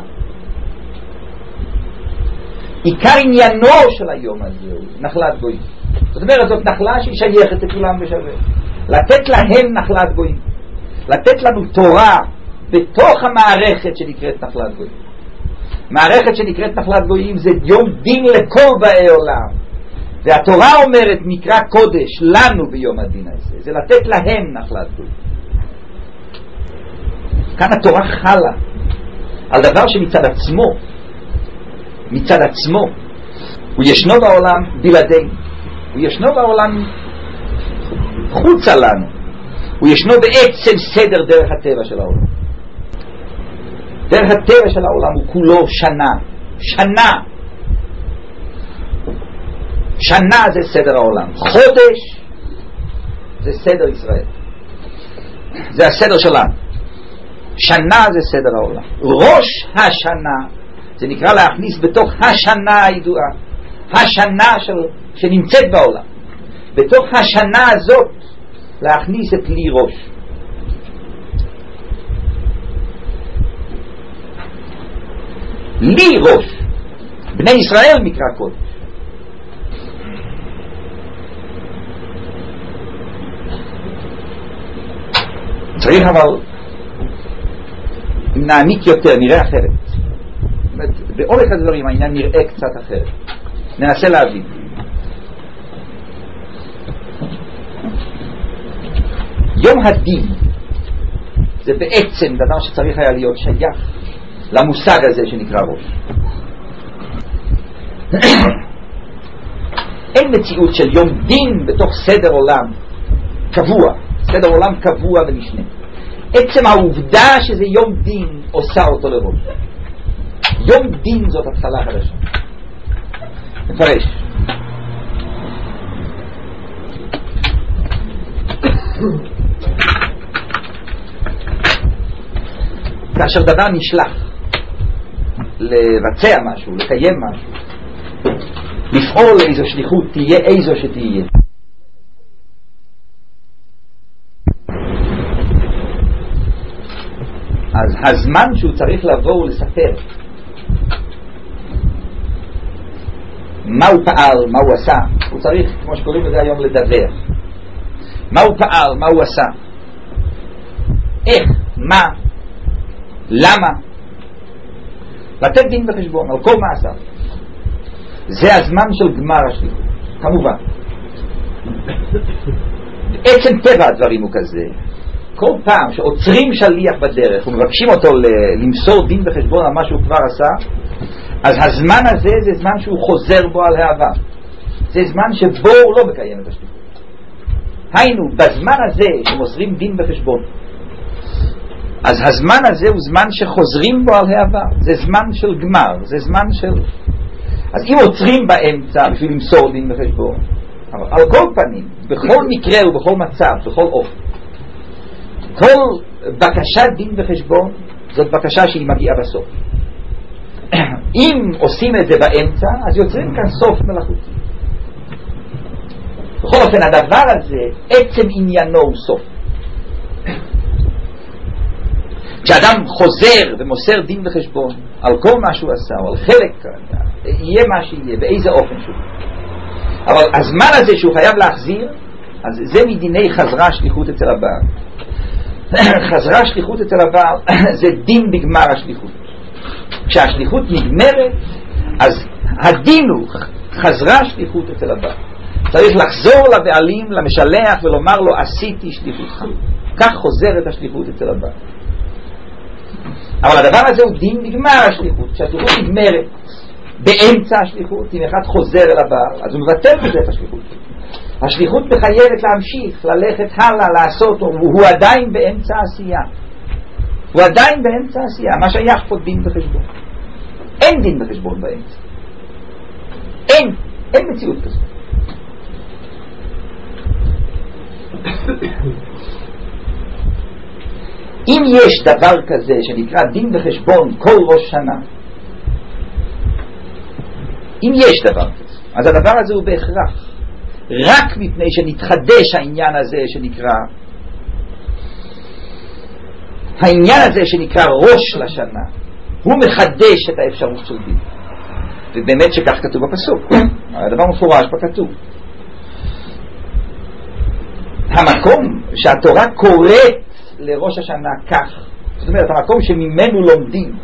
עיקר עניינו של היום הזה הוא נחלת גויים. זאת אומרת, זאת נחלה שהיא שייכת לכולם בשווה, לתת להם נחלת גויים, לתת לנו תורה בתוך המערכת שנקראת נחלת גויים. מערכת שנקראת נחלת גויים זה יום דין לכל באי עולם, והתורה אומרת מקרא קודש לנו ביום הדין הזה, זה לתת להם נחלת גויים. כאן התורה חלה על דבר שמצד עצמו הוא ישנו בעולם בלעדינו, הוא ישנו בעולם חוצה לנו, הוא ישנו בעצם סדר דרך הטבע של העולם. דרך הטבע של העולם הוא כולו שנה זה סדר העולם, חודש זה סדר ישראל, זה הסדר שלנו. שנה זה סדר העולם. ראש השנה זה נקרא להכניס בתוך השנה הידועה, השנה שנמצאת בעולם, בתוך השנה הזאת להכניס את לי ראש. לי ראש, בני ישראל מקרא קודש. צריך אבל אם נעמיק יותר נראה אחרת, באורך הדברים העניין נראה קצת אחרת, ננסה להבין. יום הדין זה בעצם דבר שצריך היה להיות שייך למושג הזה שנקרא ראש. אין מציאות של יום דין בתוך סדר עולם קבוע, סדר עולם קבוע ומשנה. עצם העובדה שזה יום דין עושה אותו לראש. יום דין זאת התחלה חדשה. נפרש. כאשר דבר נשלח לבצע משהו, לקיים משהו, לפעול לאיזו שליחות, תהיה איזו שתהיה, אז הזמן שהוא צריך לבוא ולספר מה הוא פעל, מה הוא עשה, הוא צריך, כמו שקוראים לזה היום, לדווח מה הוא פעל, מה הוא עשה, איך, מה, למה, לתת דין וחשבון על כל מעשה. זה הזמן של גמר השליחות, כמובן. בעצם טבע הדברים הוא כזה, כל פעם שעוצרים שליח בדרך ומבקשים אותו למסור דין וחשבון על מה שהוא כבר עשה, אז הזמן הזה זה זמן שהוא חוזר בו על העבר, זה זמן שבו הוא לא מקיים את השליחות. היינו, בזמן הזה שמוסרים דין וחשבון, אז הזמן הזה הוא זמן שחוזרים בו על העבר, זה זמן של גמר, זה זמן של... אז אם עוצרים באמצע בשביל למסור דין וחשבון, אבל על כל פנים, בכל מקרה ובכל מצב, בכל אופן, כל בקשת דין וחשבון זאת בקשה שהיא מגיעה בסוף. אם עושים את זה באמצע, אז יוצרים כאן סוף מלאכותי. בכל אופן, הדבר הזה, עצם עניינו הוא סוף. כשאדם חוזר ומוסר דין וחשבון על כל מה שהוא עשה, או על חלק, יהיה מה שיהיה, באיזה אופן שהוא, אבל הזמן הזה שהוא חייב להחזיר, אז זה מדיני חזרה שליחות אצל הבעל. חזרה שליחות אצל הבעל זה דין בגמר השליחות. כשהשליחות נגמרת, אז הדין הוא חזרה שליחות אצל הבעל. צריך לחזור לבעלים, למשלח, ולומר לו עשיתי שליחותך. כך חוזרת השליחות אצל הבעל. אבל הדבר הזה הוא דין בגמר השליחות. כשהשליחות נגמרת באמצע השליחות, אם אחד חוזר אל הבעל, אז הוא מבטל בזה את השליחות. השליחות מחייבת להמשיך, ללכת הלאה, לעשות, הוא עדיין באמצע העשייה. הוא עדיין באמצע העשייה. מה שייך פה דין וחשבון? אין דין וחשבון באמצע. אין מציאות כזאת. אם יש דבר כזה שנקרא דין וחשבון כל ראש שנה, אם יש דבר כזה, אז הדבר הזה הוא בהכרח רק מפני שנתחדש העניין הזה שנקרא ראש לשנה, הוא מחדש את האפשרות של דין. ובאמת שכך כתוב בפסוק, הדבר מפורש בכתוב. המקום שהתורה קוראת לראש השנה כך, זאת אומרת המקום שממנו לומדים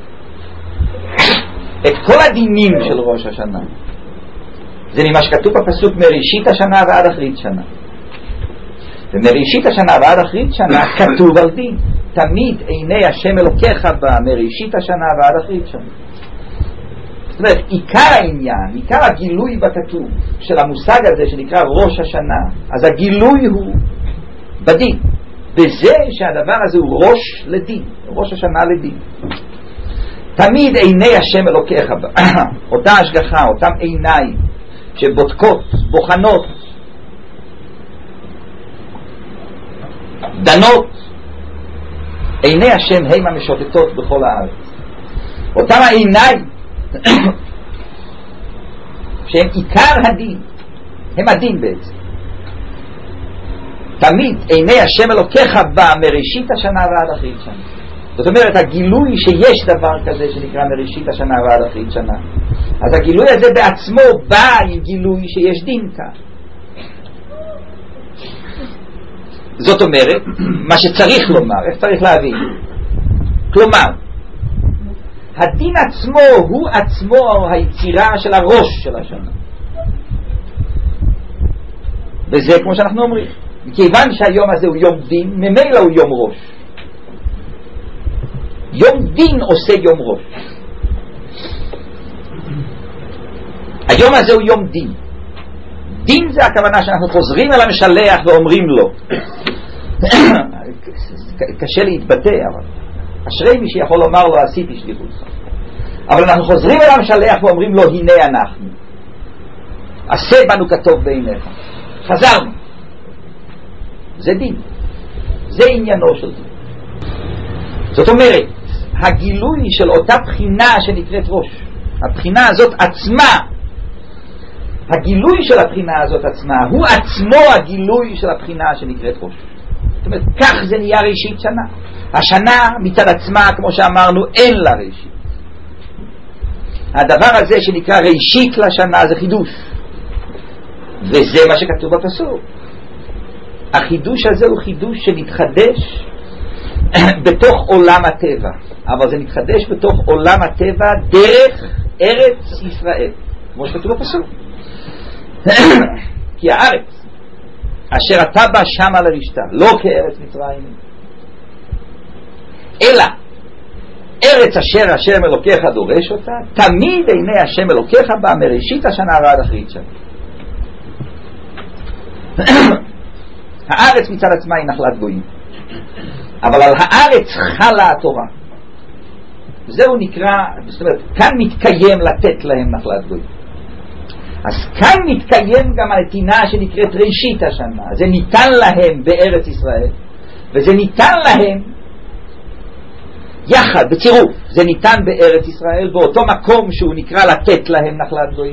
את כל הדינים של ראש השנה, זה ממה שכתוב בפסוק מראשית השנה ועד אחרית שנה. ומראשית השנה ועד אחרית שנה כתוב על דין. תמיד עיני השם אלוקיך במראשית השנה ועד אחרית שנה. זאת אומרת, עיקר העניין, עיקר הגילוי בכתוב של המושג הזה שנקרא ראש השנה, אז הגילוי הוא בדין, בזה שהדבר הזה הוא ראש לדין, ראש השנה לדין. תמיד עיני השם אלוקיך אותה השגחה, אותם עיניים שבודקות, בוחנות, דנות, עיני השם הם המשוטטות בכל הארץ. אותם העיניים שהם עיקר הדין, הם הדין בעצם. תמיד עיני השם אלוקיך בא מראשית השנה ועד אחרית שנה. זאת אומרת, הגילוי שיש דבר כזה שנקרא מראשית השנה ועד אחרית שנה, אז הגילוי הזה בעצמו בא עם גילוי שיש דין כאן. זאת אומרת, מה שצריך לומר, איך צריך להבין? כלומר, הדין עצמו הוא עצמו היצירה של הראש של השנה. וזה כמו שאנחנו אומרים, מכיוון שהיום הזה הוא יום דין, ממילא הוא יום ראש. יום דין עושה יום ראש. היום הזה הוא יום דין. דין זה הכוונה שאנחנו חוזרים אל המשלח ואומרים לו, קשה להתבטא, אבל אשרי מי שיכול לומר לו עשיתי שליחותך. אבל אנחנו חוזרים אל המשלח ואומרים לו הנה אנחנו, עשה בנו כטוב בעיניך. חזרנו. זה דין, זה עניינו של דין. זאת אומרת, הגילוי של אותה בחינה שנקראת ראש, הבחינה הזאת עצמה, הגילוי של הבחינה הזאת עצמה הוא עצמו הגילוי של הבחינה שנקראת ראש. זאת אומרת, כך זה נהיה ראשית שנה. השנה מצד עצמה, כמו שאמרנו, אין לה ראשית. הדבר הזה שנקרא ראשית לשנה זה חידוש, וזה מה שכתוב בפסוק. החידוש הזה הוא חידוש שמתחדש בתוך עולם הטבע, אבל זה מתחדש בתוך עולם הטבע דרך ארץ ישראל, כמו שכתוב בפסוק. כי הארץ אשר אתה בא שמה לרשתה, לא כארץ מצרים, אלא ארץ אשר השם אלוקיך דורש אותה, תמיד עיני השם אלוקיך בה מראשית השנה ועד אחרית שנה. הארץ מצד עצמה היא נחלת גויים, אבל על הארץ חלה התורה. זהו נקרא, זאת אומרת, כאן מתקיים לתת להם נחלת גויים. אז כאן מתקיים גם הנתינה שנקראת ראשית השנה. זה ניתן להם בארץ ישראל, וזה ניתן להם יחד, בצירוף. זה ניתן בארץ ישראל באותו מקום שהוא נקרא לתת להם נחלת גויים.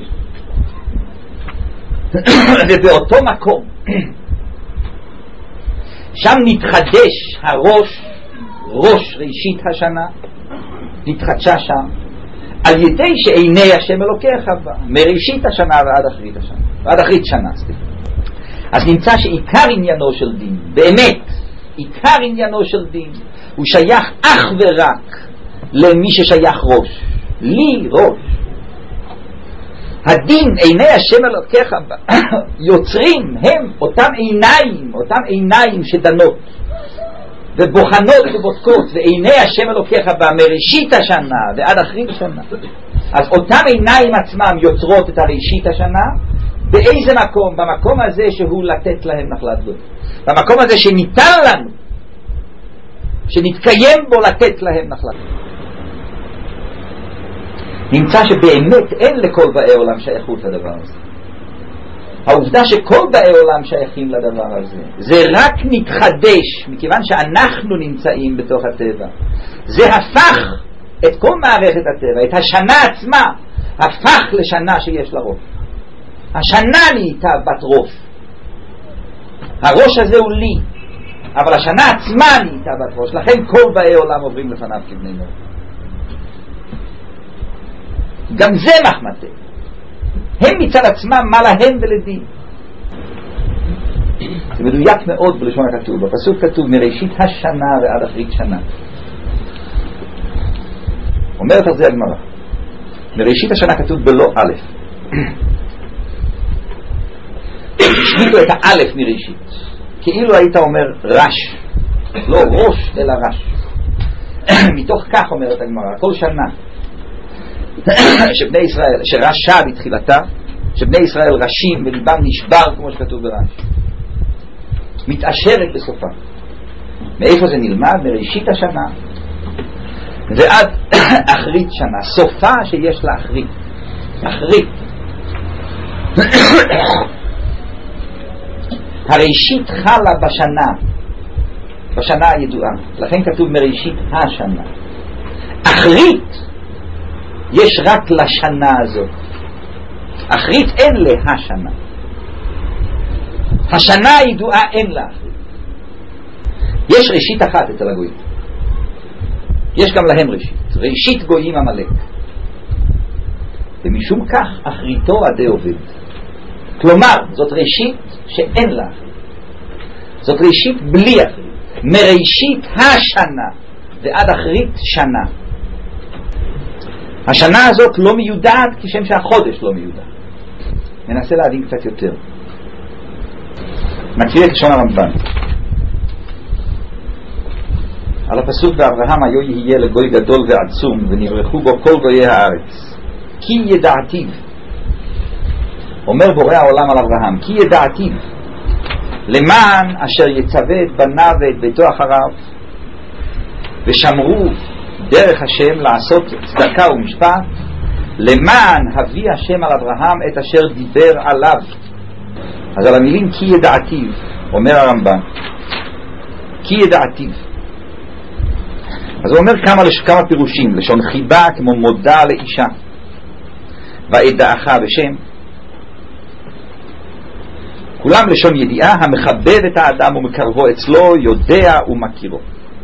ובאותו מקום שם נתחדש הראש, ראש ראשית השנה, נתחדשה שם. על ידי שעיני השם אלוקיך בה, מראשית השנה ועד אחרית השנה, ועד אחרית שנה, אז נמצא שעיקר עניינו של דין, באמת, עיקר עניינו של דין, הוא שייך אך ורק למי ששייך ראש, לי ראש. הדין, עיני השם אלוקיך יוצרים הם אותם עיניים שדנות ובוחנות ובודקות, ועיני השם אלוקיך בה מראשית השנה ועד אחרית השנה. אז אותם עיניים עצמם יוצרות את הראשית השנה. באיזה מקום? במקום הזה שהוא לתת להם נחלת גוי, במקום הזה שניתן לנו, שנתקיים בו לתת להם נחלת גוי. נמצא שבאמת אין לכל באי עולם שייכות לדבר הזה. העובדה שכל באי עולם שייכים לדבר הזה, זה רק נתחדש מכיוון שאנחנו נמצאים בתוך הטבע. זה הפך את כל מערכת הטבע, את השנה עצמה, הפך לשנה שיש לה ראש. השנה נהייתה בת ראש. הראש הזה הוא לי, אבל השנה עצמה נהייתה בת ראש. לכן כל באי עולם עוברים לפניו כבני נוח. גם זה מחמתה. הם מצד עצמם מה להם ולדין. זה מדויק מאוד בלשון הכתוב. בפסוק כתוב מראשית השנה ועד אחרית שנה. אומרת על זה הגמרא. מראשית השנה כתוב בלא א'. השמיטו את האלף מראשית, כאילו היית אומר רש, לא ראש אלא רש. מתוך כך אומרת הגמרא, כל שנה שבני ישראל, שרשה בתחילתה, שבני ישראל רשים וליבם נשבר כמו שכתוב ברש, מתעשרת בסופה. מאיפה זה נלמד? מראשית השנה ועד אחרית שנה, סופה שיש לה אחרית. אחרית הראשית חלה בשנה הידועה, לכן כתוב מראשית השנה. אחרית יש רק לשנה הזאת, אחרית אין להשנה. השנה הידועה אין לה אחרית. יש ראשית אחת אצל הגויים, יש גם להם ראשית גויים עמלק, ומשום כך אחריתו עדי עובד. כלומר זאת ראשית שאין לה אחרית, זאת ראשית בלי אחרית. מראשית השנה ועד אחרית שנה. השנה הזאת לא מיודעת כשם שהחודש לא מיודע. ננסה להבין קצת יותר. נקריא את לשון הרמב"ן על הפסוק באברהם, היו יהיה לגוי גדול ועצום ונברכו בו כל גויי הארץ, כי ידעתיו. אומר בורא העולם על אברהם, כי ידעתיו למען אשר יצווה את בניו ואת ביתו אחריו ושמרו דרך השם לעשות צדקה ומשפט, למען הביא השם על אברהם את אשר דיבר עליו. אז על המילים כי ידעתיו אומר הרמב"ן, כי ידעתיו, אז הוא אומר כמה פירושים. לשון חיבה כמו מודה לאישה, וידעך בשם, כולם לשון ידיעה המחבב את האדם ומקרבו אצלו, יודע ומכירו.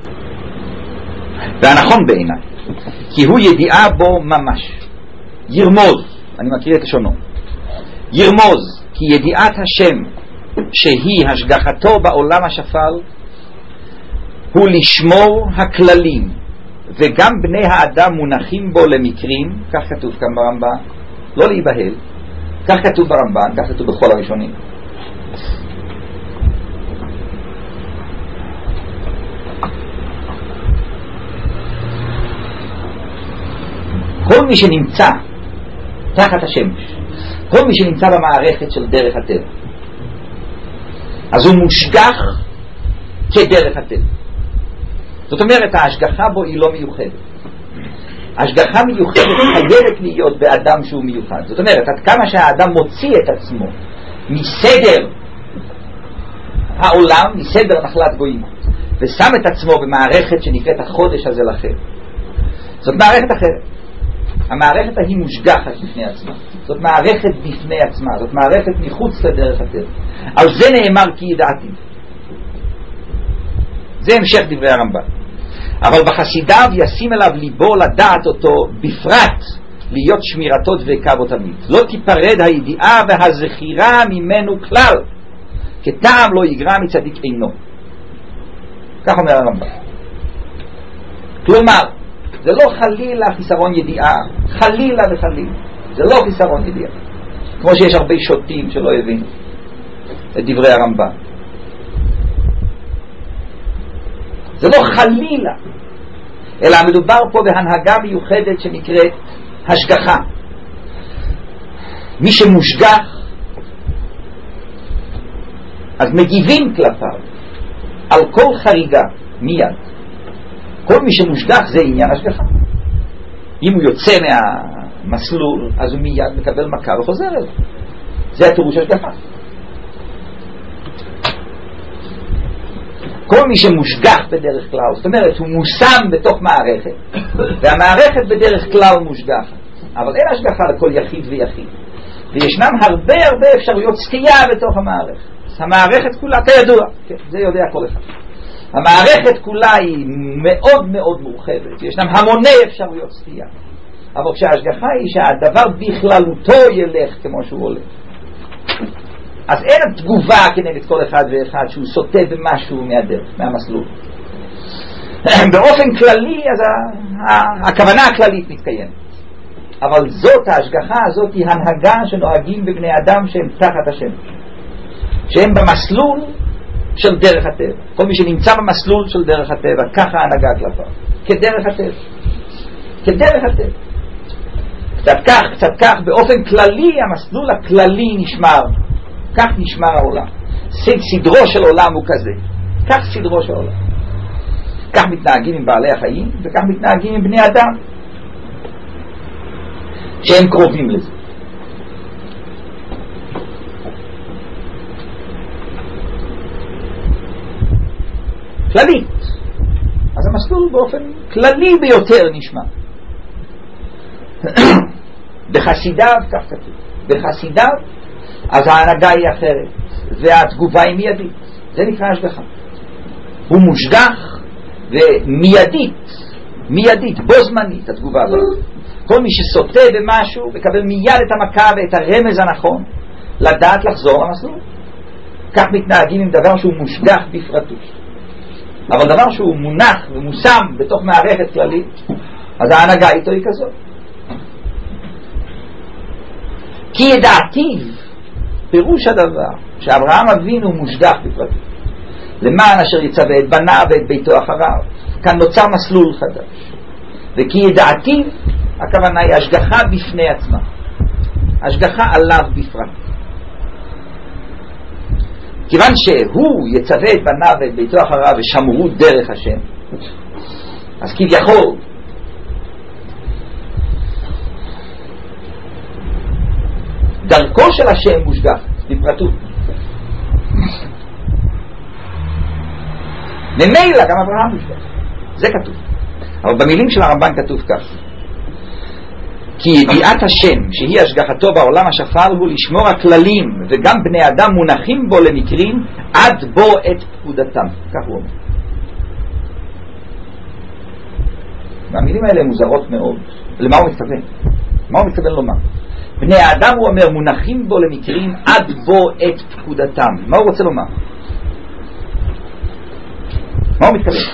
והנכון בעיניי, כי הוא ידיעה בו ממש. ירמוז, אני מכיר את לשונו, ירמוז כי ידיעת השם שהיא השגחתו בעולם השפל הוא לשמור הכללים, וגם בני האדם מונחים בו למקרים, כך כתוב כאן ברמב"ן, לא להיבהל, כך כתוב ברמב"ן, כך כתוב בכל הראשונים. כל מי שנמצא תחת השמש, כל מי שנמצא במערכת של דרך הטבע, אז הוא מושגח כדרך הטבע. זאת אומרת, ההשגחה בו היא לא מיוחדת. השגחה מיוחדת חייבת להיות באדם שהוא מיוחד. זאת אומרת, עד כמה שהאדם מוציא את עצמו מסדר העולם, מסדר נחלת גויים, ושם את עצמו במערכת שנקראת החודש הזה לכם, זאת מערכת אחרת. המערכת ההיא מושגחת בפני עצמה, זאת מערכת בפני עצמה, זאת מערכת מחוץ לדרך הטבע. על זה נאמר כי ידעתי. זה המשך דברי הרמב"ן. אבל בחסידיו ישים אליו ליבו לדעת אותו בפרט, להיות שמירתו דבקה בו תמיד. לא תיפרד הידיעה והזכירה ממנו כלל, כטעם לא יגרע מצדיק אינו. כך אומר הרמב"ם. כלומר, זה לא חלילה חיסרון ידיעה, חלילה וחלילה, זה לא חיסרון ידיעה, כמו שיש הרבה שוטים שלא הבינו את דברי הרמב"ם. זה לא חלילה, אלא מדובר פה בהנהגה מיוחדת שנקראת השגחה. מי שמושגח אז מגיבים כלפיו על כל חריגה מיד. כל מי שמושגח זה עניין השגחה. אם הוא יוצא מהמסלול אז הוא מיד מקבל מכה וחוזר אליו. זה התירוש השגחה. כל מי שמושגח בדרך כלל, זאת אומרת הוא מושם בתוך מערכת, והמערכת בדרך כלל מושגחת, אבל אין השגחה לכל יחיד ויחיד, וישנם הרבה אפשרויות סטייה בתוך המערכת. המערכת כולה כידוע, כן, זה יודע כל אחד, המערכת כולה היא מאוד מאוד מורחבת, ישנם המוני אפשרויות סטייה, אבל כשההשגחה היא שהדבר בכללותו ילך כמו שהוא הולך, אז אין תגובה כנגד כל אחד ואחד שהוא סוטה במשהו מהדרך, מהמסלול. באופן כללי אז הכוונה הכללית מתקיימת, אבל זאת ההשגחה, זאת היא הנהגה שנוהגים בבני אדם שהם תחת השם, שהם במסלול של דרך הטבע. כל מי שנמצא במסלול של דרך הטבע, ככה ההנהגה כלפיו, כדרך הטבע, כדרך הטבע. קצת כך, באופן כללי המסלול הכללי נשמר, כך נשמר העולם. סדרו של עולם הוא כזה, כך סדרו של עולם. כך מתנהגים עם בעלי החיים, וכך מתנהגים עם בני אדם שהם קרובים לזה. כללית, אז המסלול באופן כללי ביותר נשמע. בחסידיו, כך כתוב, בחסידיו אז ההנהגה היא אחרת והתגובה היא מיידית, זה נקרא השגחה. הוא מושגח ומיידית, בו זמנית התגובה הזאת. כל מי שסוטה במשהו מקבל מיד את המכה ואת הרמז הנכון לדעת לחזור למסלול. כך מתנהגים עם דבר שהוא מושגח בפרטות, אבל דבר שהוא מונח ומושם בתוך מערכת כללית, אז ההנהגה איתו היא כזאת. כי ידעתיו, פירוש הדבר שאברהם אבינו מושגח בפרטות, למען אשר יצווה את בניו ואת ביתו אחריו. כאן נוצר מסלול חדש. וכי ידעתיו, הכוונה היא השגחה בפני עצמה, השגחה עליו בפרט. כיוון שהוא יצווה את בניו ואת ביתו אחריו ושמרו דרך השם, אז כביכול דרכו של השם מושגח בפרטות. ממילא גם אברהם מושגח, זה כתוב. אבל במילים של הרמב"ן כתוב כך: כי ידיעת השם שהיא השגחתו בעולם השפל הוא לשמור הכללים, וגם בני אדם מונחים בו למקרים עד בו את פקודתם. כך הוא אומר. והמילים האלה מוזרות מאוד. למה הוא מתכוון? מה הוא מתכוון לומר? בני האדם, הוא אומר, מונחים בו למקרים עד בו את פקודתם. מה הוא רוצה לומר? מה הוא מתכוון?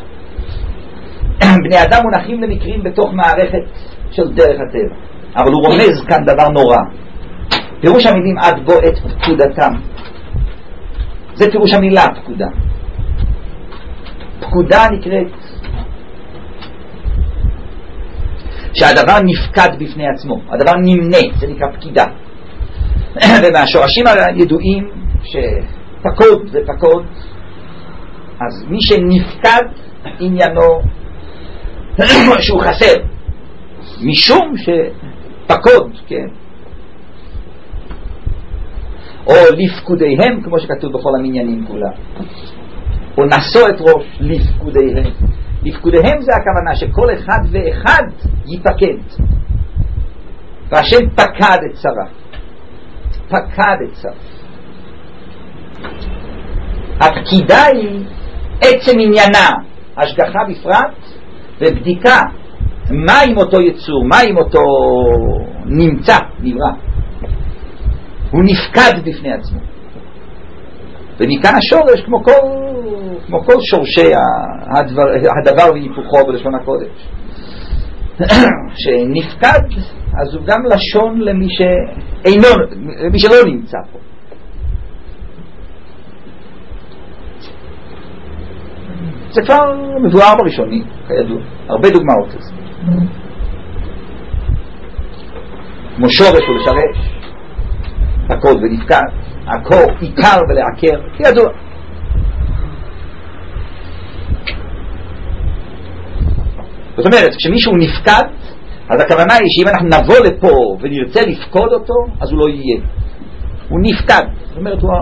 בני אדם מונחים למקרים בתוך מערכת של דרך הטבע, אבל הוא רומז כאן דבר נורא. פירוש המילים עד בו את פקודתם, זה פירוש המילה פקודה. פקודה נקראת שהדבר נפקד בפני עצמו, הדבר נמנה, זה נקרא פקידה. ומהשורשים הידועים שפקוד זה פקוד, אז מי שנפקד עניינו שהוא חסר, משום שפקוד, כן, או לפקודיהם, כמו שכתוב בכל המניינים כולה, או נשוא את ראש לפקודיהם. לפקודיהם זה הכוונה שכל אחד ואחד ייפקד, והשם פקד את שרה, פקד את שרה. הפקידה היא עצם עניינה, השגחה בפרט ובדיקה מה עם אותו יצור? מה עם אותו נמצא, נברא? הוא נפקד בפני עצמו. ומכאן השורש, כמו כל שורשי הדבר והיפוכו בלשון הקודש, שנפקד, אז הוא גם לשון למי שלא נמצא פה. זה כבר מבואר בראשוני, כידוע, הרבה דוגמאות לזה. כמו שורש ולשרש, פקוד ונפקד, עקור, עיקר ולעקר, כידוע. זאת אומרת, כשמישהו נפקד, אז הכוונה היא שאם אנחנו נבוא לפה ונרצה לפקוד אותו, אז הוא לא יהיה. הוא נפקד. זאת אומרת, הוא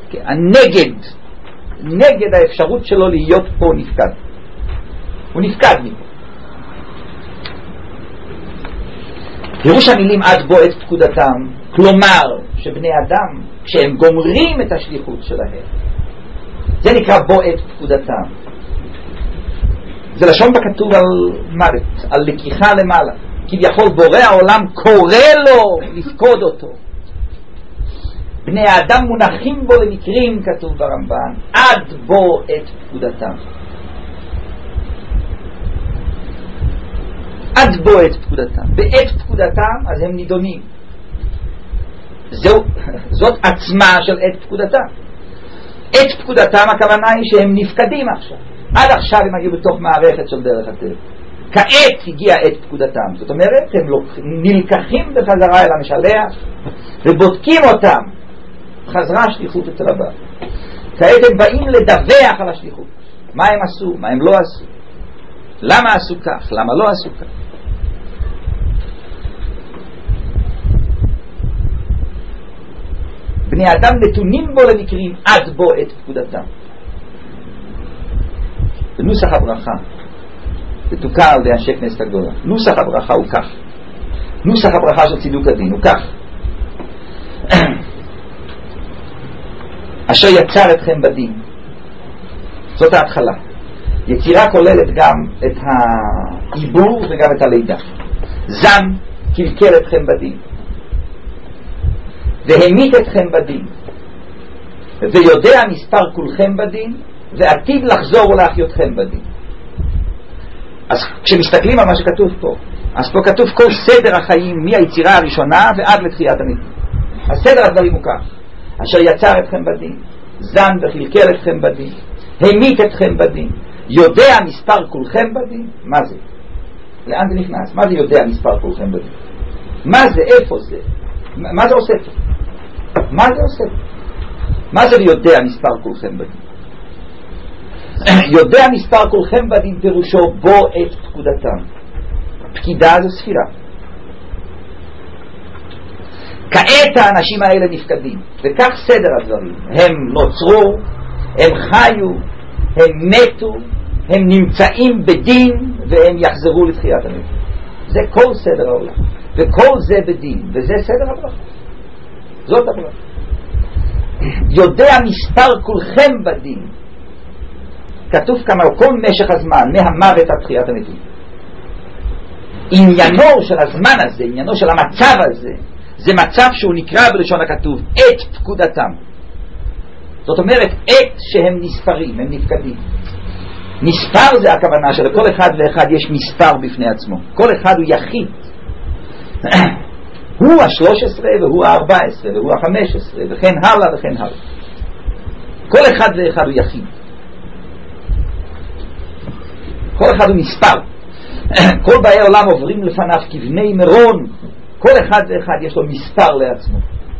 נגד האפשרות שלו להיות פה נפקד. הוא נפקד מפה. פירוש המילים עד בו את פקודתם, כלומר שבני אדם, כשהם גומרים את השליחות שלהם, זה נקרא בו את פקודתם. זה לשון בכתוב על מוות, על לקיחה למעלה. כביכול בורא העולם קורא לו לפקוד אותו. בני האדם מונחים בו למקרים, כתוב ברמב"ן, עד בו את פקודתם. עד בו את פקודתם. בעת פקודתם אז הם נידונים. זאת עצמה של עת פקודתם. עת פקודתם הכוונה היא שהם נפקדים עכשיו. עד עכשיו הם היו בתוך מערכת של דרך הטבע. כעת הגיעה עת פקודתם. זאת אומרת, הם נלקחים בחזרה אל המשלח ובודקים אותם. חזרה השליחות אצל הבא. כעת הם באים לדווח על השליחות. מה הם עשו, מה הם לא עשו. למה עשו כך, למה לא עשו כך. בני אדם נתונים בו למקרים עד בו את פקודתם. בנוסח הברכה, ותוקע על ידי אנשי כנסת הגדולה, נוסח הברכה הוא כך. נוסח הברכה של צידוק הדין הוא כך. אשר יצר אתכם בדין. זאת ההתחלה. יצירה כוללת גם את העיבור וגם את הלידה. זן קלקל אתכם בדין. והמית אתכם בדין. ויודע מספר כולכם בדין, ועתיד לחזור ולהחיותכם בדין. אז כשמסתכלים על מה שכתוב פה, אז פה כתוב כל סדר החיים מהיצירה הראשונה ועד לתחיית המתים. הסדר הדברים הוא כך. אשר יצר אתכם בדין, זן וחלקל אתכם בדין, המית אתכם בדין, יודע מספר כולכם בדין. מה זה? לאן זה נכנס? מה זה יודע מספר כולכם בדין? מה זה? איפה זה? מה זה עושה? מה זה עושה? מה זה יודע מספר כולכם בדין? יודע מספר כולכם בדין פירושו בו את פקודתם. פקידה זה ספירה. כעת האנשים האלה נפקדים, וכך סדר הדברים. הם נוצרו, הם חיו, הם מתו, הם נמצאים בדין, והם יחזרו לתחיית המתים. זה כל סדר העולם, וכל זה בדין, וזה סדר הברכה. זאת הברכה. יודע מספר כולכם בדין. כתוב כמה כל משך הזמן, מהמוות עד תחיית המתים. עניינו של הזמן הזה, עניינו של המצב הזה, זה מצב שהוא נקרא בלשון הכתוב עת פקודתם. זאת אומרת עת שהם נספרים, הם נפקדים. נספר זה הכוונה שלכל אחד ואחד יש מספר בפני עצמו. כל אחד הוא יחיד. הוא ה-13 והוא ה-14 והוא ה-15 וכן הלאה וכן הלאה. כל אחד ואחד הוא יחיד. כל אחד הוא מספר. כל באי עולם עוברים לפניו כבני מרון. כל אחד ואחד יש לו מספר לעצמו.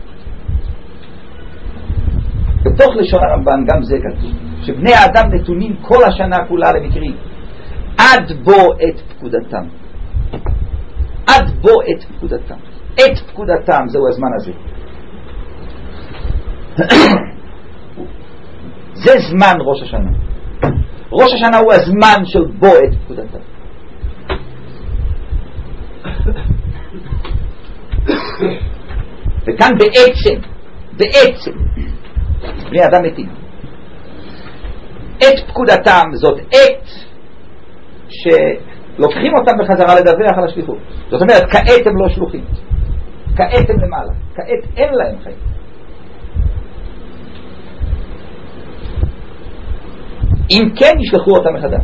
בתוך לשון הרמב"ן גם זה כתוב, שבני האדם נתונים כל השנה כולה למקרים עד בו את פקודתם. עד בו את פקודתם. את פקודתם זהו הזמן הזה. זה זמן ראש השנה. ראש השנה הוא הזמן של בו את פקודתם. וכאן בעצם בני אדם מתים. את פקודתם זאת עת לוקחים אותם בחזרה לדווח על השליחות. זאת אומרת, כעת הם לא שלוחים, כעת הם למעלה, כעת אין להם חיים. אם כן ישלחו אותם מחדש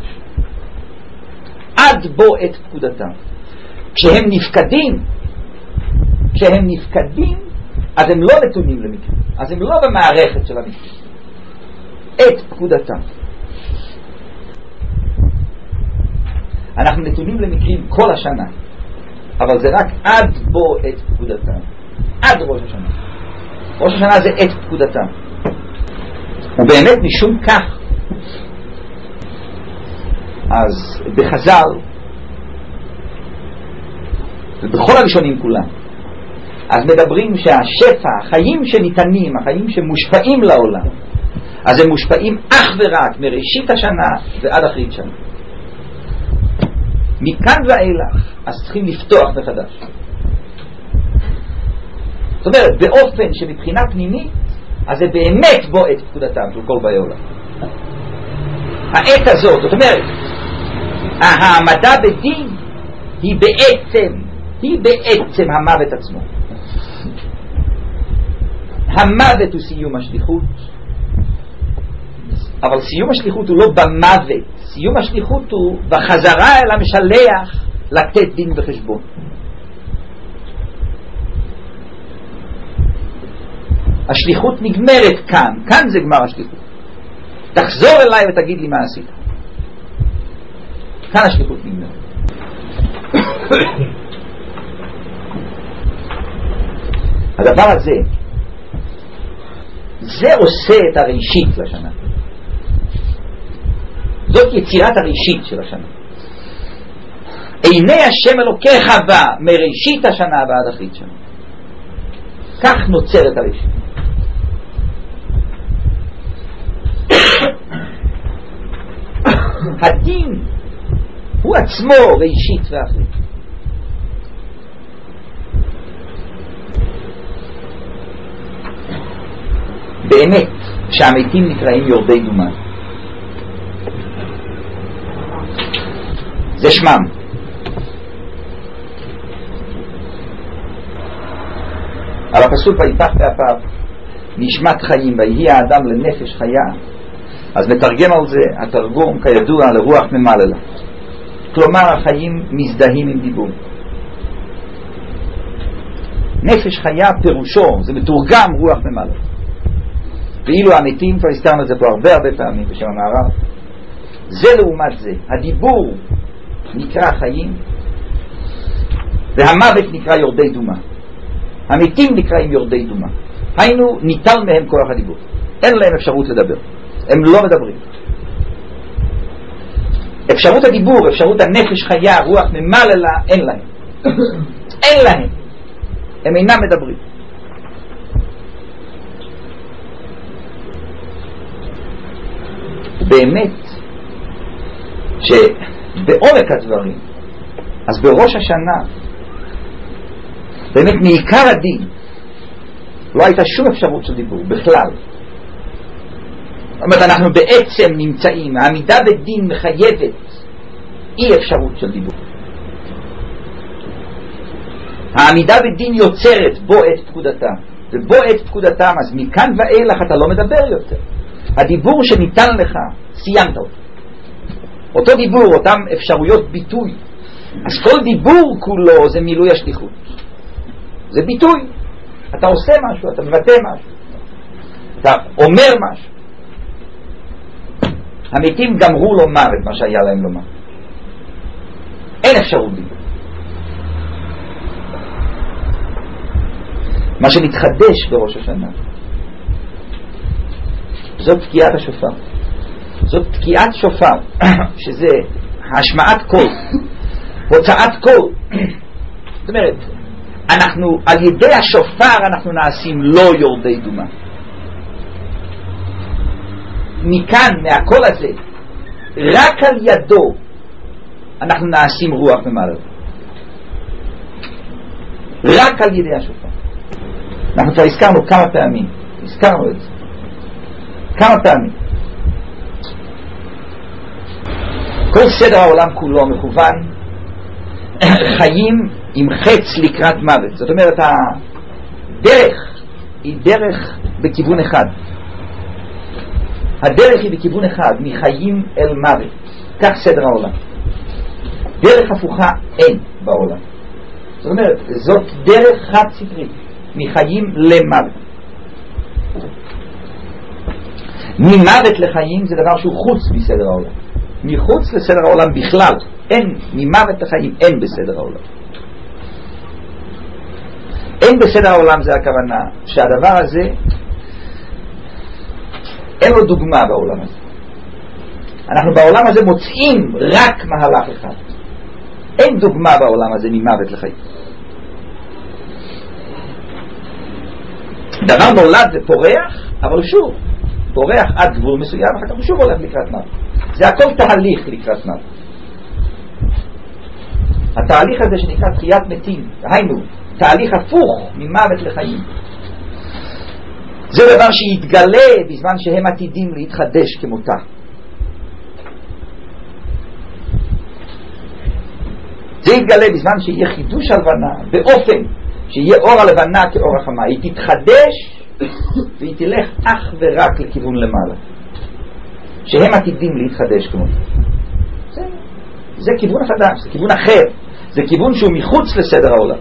עד בוא את פקודתם. כשהם נפקדים אז הם לא נתונים למקרים, אז הם לא במערכת של המקרים. את פקודתם. אנחנו נתונים למקרים כל השנה, אבל זה רק עד בוא את פקודתם, עד ראש השנה. ראש השנה זה את פקודתם. ובאמת משום כך אז בחז"ל ובכל הראשונים כולם אז מדברים שהשפע, החיים שניתנים, החיים שמושפעים לעולם, אז הם מושפעים אך ורק מראשית השנה ועד אחרית שנה. מכאן ואילך אז צריכים לפתוח מחדש. זאת אומרת, באופן שמבחינה פנימית אז זה באמת בוא את פקודתם של כל באי עולם. העת הזאת, זאת אומרת, העמדה בדין היא בעצם המוות עצמו. המוות הוא סיום השליחות, אבל סיום השליחות הוא לא במוות, סיום השליחות הוא בחזרה אל המשלח לתת דין וחשבון. השליחות נגמרת כאן זה גמר השליחות. תחזור אליי ותגיד לי מה עשית. כאן השליחות נגמרת. הדבר הזה זה עושה את הראשית לשנה. זאת יצירת הראשית של השנה. עיני השם אלוקיך בה מראשית השנה ועד אחרית שנה. כך נוצרת הראשית. הדין הוא עצמו ראשית ואחרית. באמת שהמתים נקראים יורדי דומה, זה שמם. על הפסוק ויפח באפיו נשמת חיים ויהי האדם לנפש חיה, אז מתרגם על זה התרגום כידוע לרוח ממללה, כלומר החיים מזדהים עם דיבור. נפש חיה פירושו, זה מתורגם רוח ממללה. ואילו המתים, כבר הזכרנו את זה פה הרבה פעמים בשם המערב, זה לעומת זה, הדיבור נקרא חיים והמוות נקרא יורדי דומה. המתים נקראים יורדי דומה, היינו ניטל מהם כוח הדיבור, אין להם אפשרות לדבר, הם לא מדברים. אפשרות הדיבור, אפשרות הנפש חיה, רוח ממללה, אין להם. אין להם, הם אינם מדברים. באמת שבעומק הדברים אז בראש השנה באמת מעיקר הדין לא הייתה שום אפשרות של דיבור בכלל. זאת אומרת, אנחנו בעצם נמצאים, העמידה בדין מחייבת אי אפשרות של דיבור. העמידה בדין יוצרת בו את פקודתם, ובו את פקודתם אז מכאן ואילך אתה לא מדבר יותר. הדיבור שניתן לך סיימת אותו, אותו דיבור, אותם אפשרויות ביטוי. אז כל דיבור כולו זה מילוי השליחות, זה ביטוי. אתה עושה משהו, אתה מבטא משהו, אתה אומר משהו. המתים גמרו לומר את מה שהיה להם לומר, אין אפשרות דיבור. מה שמתחדש בראש השנה זאת תקיעת השופר, זאת תקיעת שופר שזה השמעת קול, הוצאת קול. זאת אומרת, אנחנו על ידי השופר אנחנו נעשים לא יורדי דומה. מכאן, מהקול הזה, רק על ידו אנחנו נעשים רוח ממעלה, רק על ידי השופר. אנחנו כבר הזכרנו כמה פעמים, הזכרנו את זה כמה פעמים. כל סדר העולם כולו מכוון חיים עם חץ לקראת מוות. זאת אומרת, הדרך היא דרך בכיוון אחד. הדרך היא בכיוון אחד, מחיים אל מוות. כך סדר העולם. דרך הפוכה אין בעולם. זאת אומרת, זאת דרך חד ספרית, מחיים למוות. ממוות לחיים זה דבר שהוא חוץ מסדר העולם. מחוץ לסדר העולם בכלל, אין, ממוות לחיים אין בסדר העולם. אין בסדר העולם זה הכוונה שהדבר הזה אין לו דוגמה בעולם הזה. אנחנו בעולם הזה מוצאים רק מהלך אחד. אין דוגמה בעולם הזה ממוות לחיים. דבר נולד ופורח, אבל שוב פורח עד גבול מסוים, אחר כך הוא שוב הולך לקראת מוות. זה הכל תהליך לקראת מוות. התהליך הזה שנקרא תחיית מתים, היינו תהליך הפוך ממוות לחיים, זה דבר שיתגלה בזמן שהם עתידים להתחדש כמותה. זה יתגלה בזמן שיהיה חידוש הלבנה, באופן שיהיה אור הלבנה כאור החמה. היא תתחדש והיא תלך אך ורק לכיוון למעלה, שהם עתידים להתחדש כמותה. זה כיוון חדש, זה כיוון אחר, זה כיוון שהוא מחוץ לסדר העולם.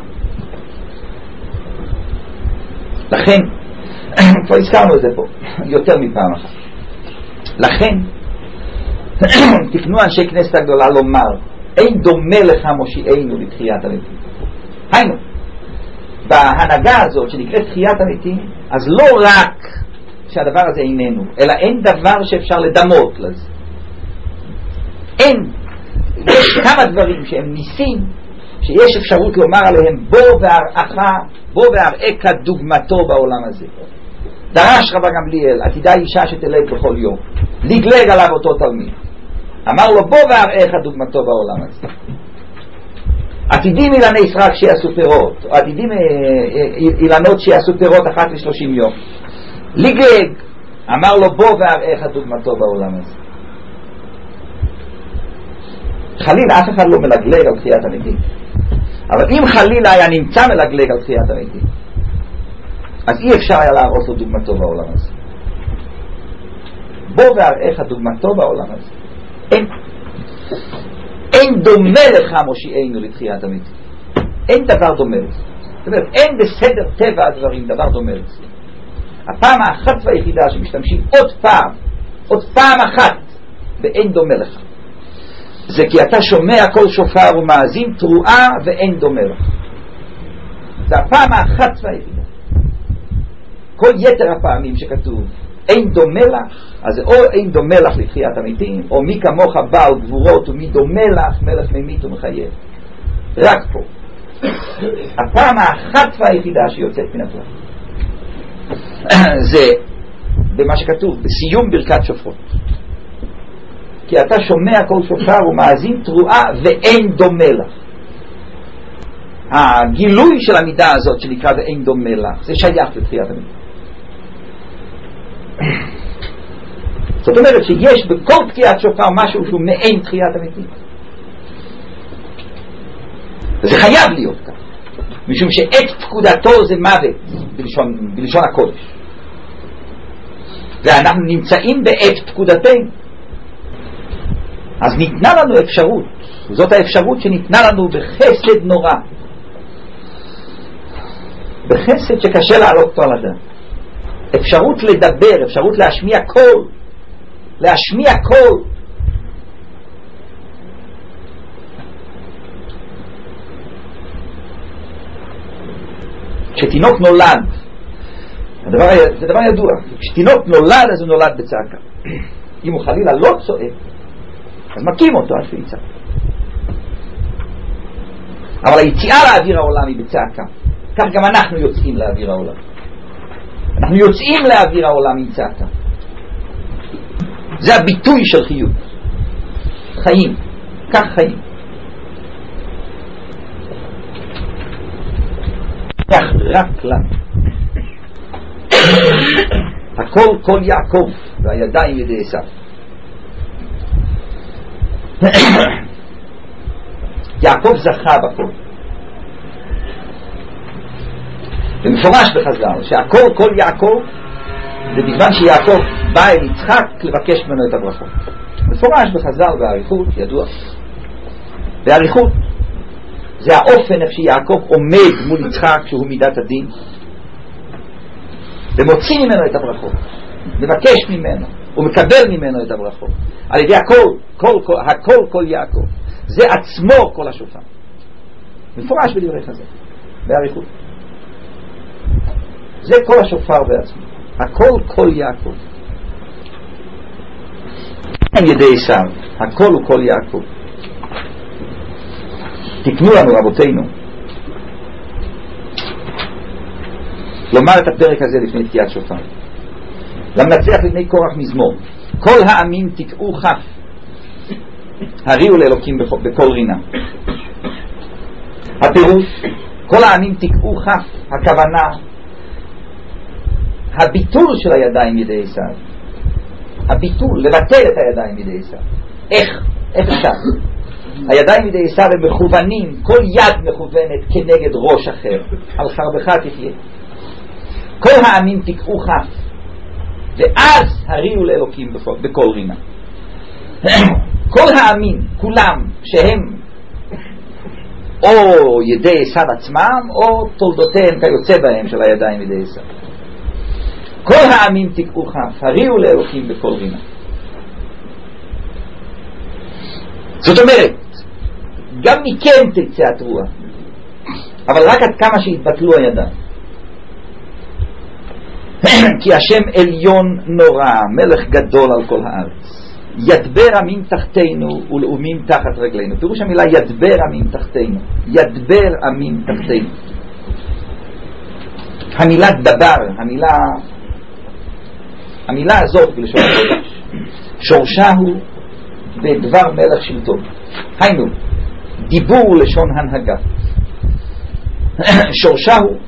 לכן כבר הזכרנו את זה פה יותר מפעם אחת. לכן תקנו אנשי כנסת הגדולה לומר אין דומה לך מושיענו לתחיית המתים. היינו, בהנהגה הזאת שנקראת תחיית המתים, אז לא רק שהדבר הזה איננו, אלא אין דבר שאפשר לדמות לזה. אין, יש כמה דברים שהם ניסים שיש אפשרות לומר עליהם בוא והראך דוגמתו בעולם הזה. דרש רבא גמליאל, עתידה אישה שתלד בכל יום, לגלג עליו אותו תלמיד, אמר לו בוא והראך דוגמתו בעולם הזה. עתידים אילני סרק שיעשו פירות, או עתידים אילנות שיעשו פירות אחת ל30 יום, לגלג, אמר לו בוא והראך דוגמתו בעולם הזה. חלילה אף אחד לא מלגלג על תחיית המתים, אבל אם חלילה היה נמצא מלגלג על תחיית המתים, אז אי אפשר היה להראות לו דוגמתו בעולם הזה. בוא והראך דוגמתו בעולם הזה. אין דומה לך מושיענו לתחיית המתים. אין דבר דומה לזה. זאת אומרת, אין בסדר טבע הדברים דבר דומה לזה. הפעם האחת והיחידה שמשתמשים עוד פעם אחת באין דומה לך, זה כי אתה שומע כל שופר ומאזין תרועה ואין דומה לך. זה הפעם האחת והיחידה. כל יתר הפעמים שכתוב אין דומה לך, אז זה או אין דומה לך לתחיית המתים, או מי כמוך בעל גבורות ומי דומה לך מלך ממית ומחייב. רק פה הפעם האחת והיחידה שיוצאת מן התורה זה במה שכתוב בסיום ברכת שופרות, כי אתה שומע כל שופר ומאזין תרועה ואין דומה לך. הגילוי של המידה הזאת שנקרא ואין דומה לך זה שייך לתחיית המתים. זאת אומרת שיש בכל תקיעת שופר משהו שהוא מעין תחיית המתים, וזה חייב להיות כך, משום שעת פקודתו זה מוות בלשון הקודש, ואנחנו נמצאים בעת פקודתנו. אז ניתנה לנו אפשרות, זאת האפשרות שניתנה לנו בחסד נורא, בחסד שקשה לעלות אותו על הדעת. אפשרות לדבר, אפשרות להשמיע קול, להשמיע קול. כשתינוק נולד, זה דבר ידוע, כשתינוק נולד אז הוא נולד בצעקה. אם הוא חלילה לא צועק אז מקים אותו עד שיצעק. אבל היציאה לאוויר העולם היא בצעקה. כך גם אנחנו יוצאים לאוויר העולם. אנחנו יוצאים לאוויר העולם עם צעקה. זה הביטוי של חיות. חיים. כך חיים. כך רק לנו. הכל כל יעקב והידיים ידי עשיו. יעקב זכה בכל. ומפורש בחז"ל שהכל כל יעקב זה בזמן שיעקב בא אל יצחק לבקש ממנו את הברכות. מפורש בחז"ל באריכות, ידוע. באריכות זה האופן איך שיעקב עומד מול יצחק שהוא מידת הדין ומוציא ממנו את הברכות, מבקש ממנו ומקבל ממנו את הברכות על ידי הכל כל יעקב. זה עצמו כל השופר. מפורש בדברי חז"ל באריכות. זה כל השופר בעצמו, הכל כל יעקב. אין ידי עשיו, הכל הוא כל יעקב. תקנו לנו רבותינו לומר את הפרק הזה לפני תקיעת שופר. למנצח לפני קורח מזמור, כל העמים תקעו כף, הריעו לאלוקים בכל רינה. הפירוש, כל העמים תקעו כף, הכוונה הביטול של הידיים ידי עשיו, הביטול, לבטל את הידיים ידי עשיו. איך אפשר? הידיים ידי עשיו הם מכוונים, כל יד מכוונת כנגד ראש אחר. על חרבך תחיה. כל העמים תקעו כף, ואז הריעו לאלוקים בכל רינה. כל העמים, כולם, שהם או ידי עשיו עצמם או תולדותיהם כיוצא בהם של הידיים ידי עשיו. כל העמים תקעו כף, הריעו לאלוקים בכל רינה. זאת אומרת, גם מכם תצא התרועה, אבל רק עד כמה שהתבטלו הידיים. כי השם עליון נורא, מלך גדול על כל הארץ. ידבר עמים תחתינו ולאומים תחת רגלינו. פירוש המילה ידבר עמים תחתינו, ידבר עמים תחתינו. המילה דבר, המילה הזאת בלשון הקודש שורשה הוא בדבר מלך שלטון, היינו דיבור לשון הנהגה. שורשה הוא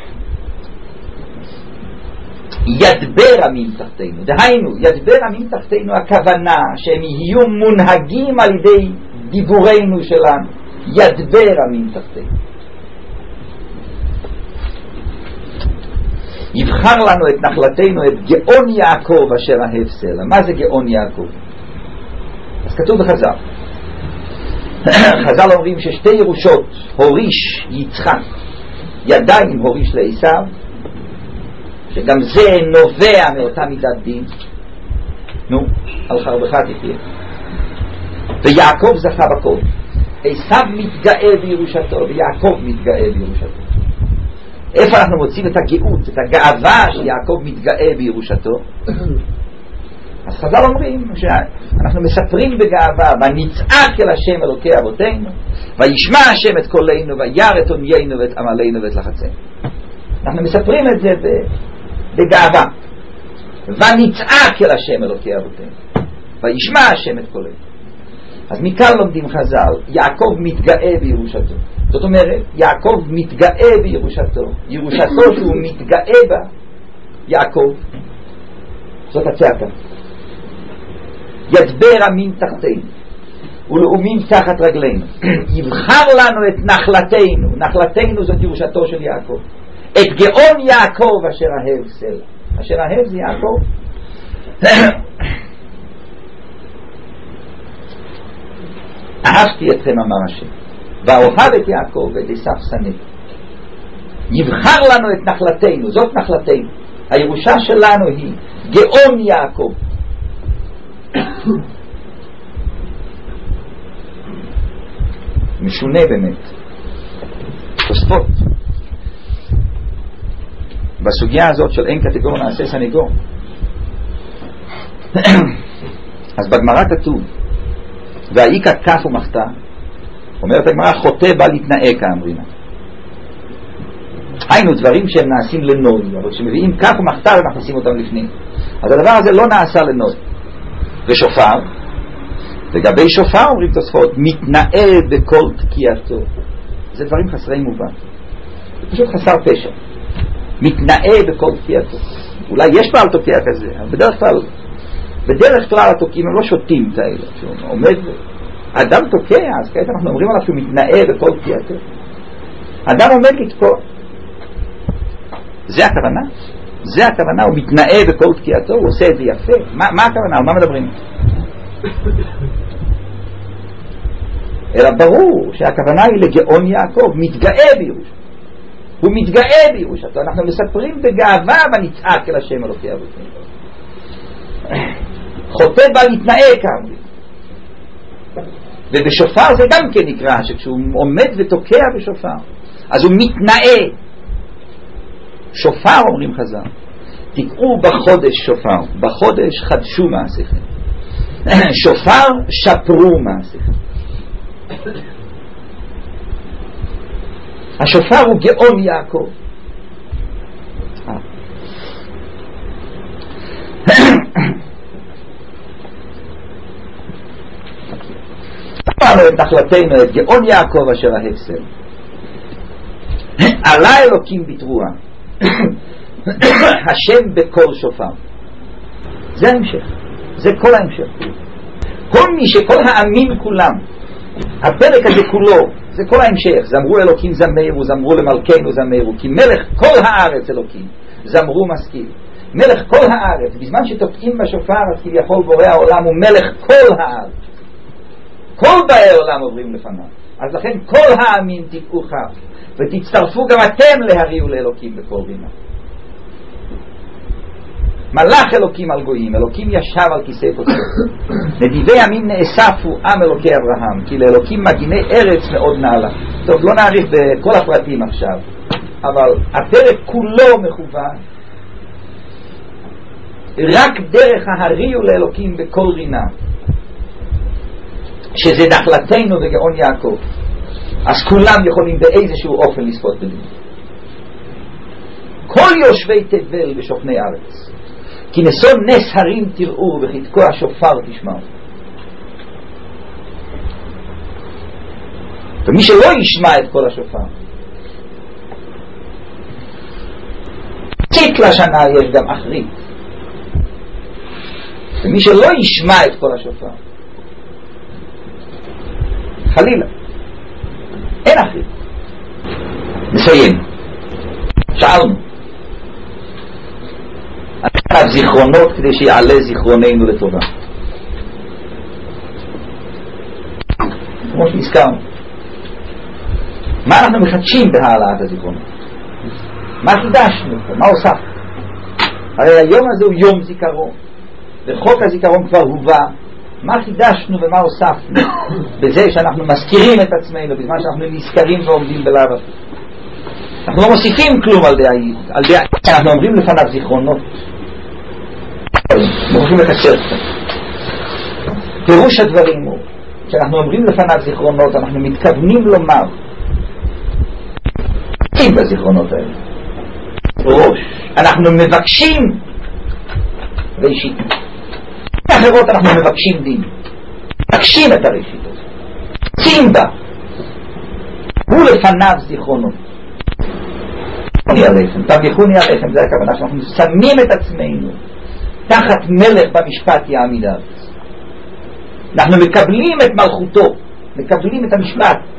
ידבר עמים תחתינו, דהיינו ידבר עמים תחתינו, הכוונה שהם יהיו מונהגים על ידי דיבורנו שלנו. ידבר עמים תחתינו, יבחר לנו את נחלתנו, את גאון יעקב אשר אהב סלע. מה זה גאון יעקב? אז כתוב בחז"ל, חז"ל אומרים ששתי ירושות הוריש יצחק, ידיים הוריש לעשיו, שגם זה נובע מאותה מידת דין. על חרבך תחיה. ויעקב זכה בכל. עשיו מתגאה בירושתו ויעקב מתגאה בירושתו. איפה אנחנו מוצאים את הגאות, את הגאווה שיעקב מתגאה בירושתו? אז חז"ל אומרים שאנחנו מספרים בגאווה, ונצעק אל השם אלוקי אבותינו, וישמע השם את קולנו, וירא את עוניינו ואת עמלנו ואת לחצנו. אנחנו מספרים את זה בגאווה. ונצעק אל השם אלוקי אבותינו, וישמע השם את קולנו. אז מכאן לומדים חז"ל, יעקב מתגאה בירושתו. זאת אומרת, יעקב מתגאה בירושתו, ירושתו שהוא מתגאה בה, יעקב, זאת הצעקה. ידבר עמים תחתינו ולאומים תחת רגלינו, יבחר לנו את נחלתנו. נחלתנו זאת ירושתו של יעקב, את גאון יעקב אשר אהב סלע. אשר אהב זה יעקב. אהבתי אתכם אמר השם, ואוהב את יעקב ואת עשיו שנאתי. יבחר לנו את נחלתנו, זאת נחלתנו. הירושה שלנו היא גאון יעקב. משונה באמת. תוספות בסוגיה הזאת של אין קטגור נעשה סנגור. אז בגמרא כתוב והאיקה כף ומחתה, אומרת הגמרא חוטא בא להתנאה כאמרינה. היינו דברים שהם נעשים לנוי, אבל כשמביאים כף ומחתה ומכניסים אותם לפנים, אז הדבר הזה לא נעשה לנוי. ושופר, לגבי שופר אומרים תוספות מתנאה בכל תקיעתו. זה דברים חסרי מובן, זה פשוט חסר פשע. מתנאה בכל תקיעתו. אולי יש פעל תוקע כזה, אבל בדרך כלל התוקעים הם לא שותים את האלה, שהוא עומד אדם תוקע, אז כעת אנחנו אומרים עליו שהוא מתנאה בכל תקיעתו. אדם עומד לתקוע. זה הכוונה? זה הכוונה, הוא מתנאה בכל תקיעתו, הוא עושה את זה יפה. מה הכוונה? על מה מדברים? אלא ברור שהכוונה היא לגאון יעקב, מתגאה בירושתו. הוא מתגאה בירושתו. אנחנו מספרים בגאווה ונצעק אל השם אלוקי אבותינו. חוטא בה מתנאה כאמור. ובשופר זה גם כן נקרא שכשהוא עומד ותוקע בשופר אז הוא מתנאה. שופר אומרים חז"ל, תקעו בחודש שופר, בחודש חדשו מעשיכם, שופר שפרו מעשיכם. השופר הוא גאון יעקב. אמרנו את החלטנו את גאון יעקב אשר ההפסל עלה אלוקים בתרועה השם בקול שופר. זה ההמשך, זה כל ההמשך. כל מי שכל העמים כולם, הפרק הזה כולו זה כל ההמשך. זמרו אלוקים זמרו, זמרו למלכנו זמרו, כי מלך כל הארץ אלוקים, זמרו משכיל. מלך כל הארץ, בזמן שתוקעים בשופר אז כביכול בורא העולם הוא מלך כל הארץ, כל באי העולם עוברים לפניו. אז לכן כל העמים תקעו כף ותצטרפו גם אתם להריעו לאלוקים בכל רינה. מלך אלוקים על גויים, אלוקים ישב על כיסא קודשו. נדיבי ימים נאספו עם אלוקי אברהם, כי לאלוקים מגיני ארץ מאוד נעלה. טוב, לא נעריך בכל הפרטים עכשיו, אבל הפרק כולו מכוון רק דרך ההריעו לאלוקים בכל רינה, שזה נחלתנו בגאון יעקב. אז כולם יכולים באיזשהו אופן לזכות בדין. כל יושבי תבל ושוכני ארץ, כי נשוא נס הרים תראו וכי תקוע שופר תשמעו. ומי שלא ישמע את כל השופר, ציק לשנה יש גם אחרית. ומי שלא ישמע את כל השופר, חלילה, אין אחרית. נסיים. שאלנו על זיכרונות כדי שיעלה זיכרוננו לטובה. כמו שהזכרנו, מה אנחנו מחדשים בהעלאת הזיכרונות? מה חידשנו? מה הוסף? הרי היום הזה הוא יום זיכרון וחוק הזיכרון כבר הובא. מה חידשנו ומה הוספנו בזה שאנחנו מזכירים את עצמנו בזמן שאנחנו נזכרים ועומדים בלב? אנחנו לא מוסיפים כלום על דעה, אנחנו אומרים לפניו זיכרונות. אנחנו הולכים לקצר קצת. פירוש הדברים הוא שאנחנו אומרים לפניו זיכרונות, אנחנו מתכוונים לומר אם בזיכרונות האלה ראש אנחנו מבקשים ראשית, אחרות אנחנו מבקשים דין, מבקשים את הראשית הזאת, שים בה הוא לפניו זיכרונות. תמליכוני עליכם, זה הכוונה שאנחנו שמים את עצמנו תחת מלך במשפט יעמיד הארץ. אנחנו מקבלים את מלכותו, מקבלים את המשפט,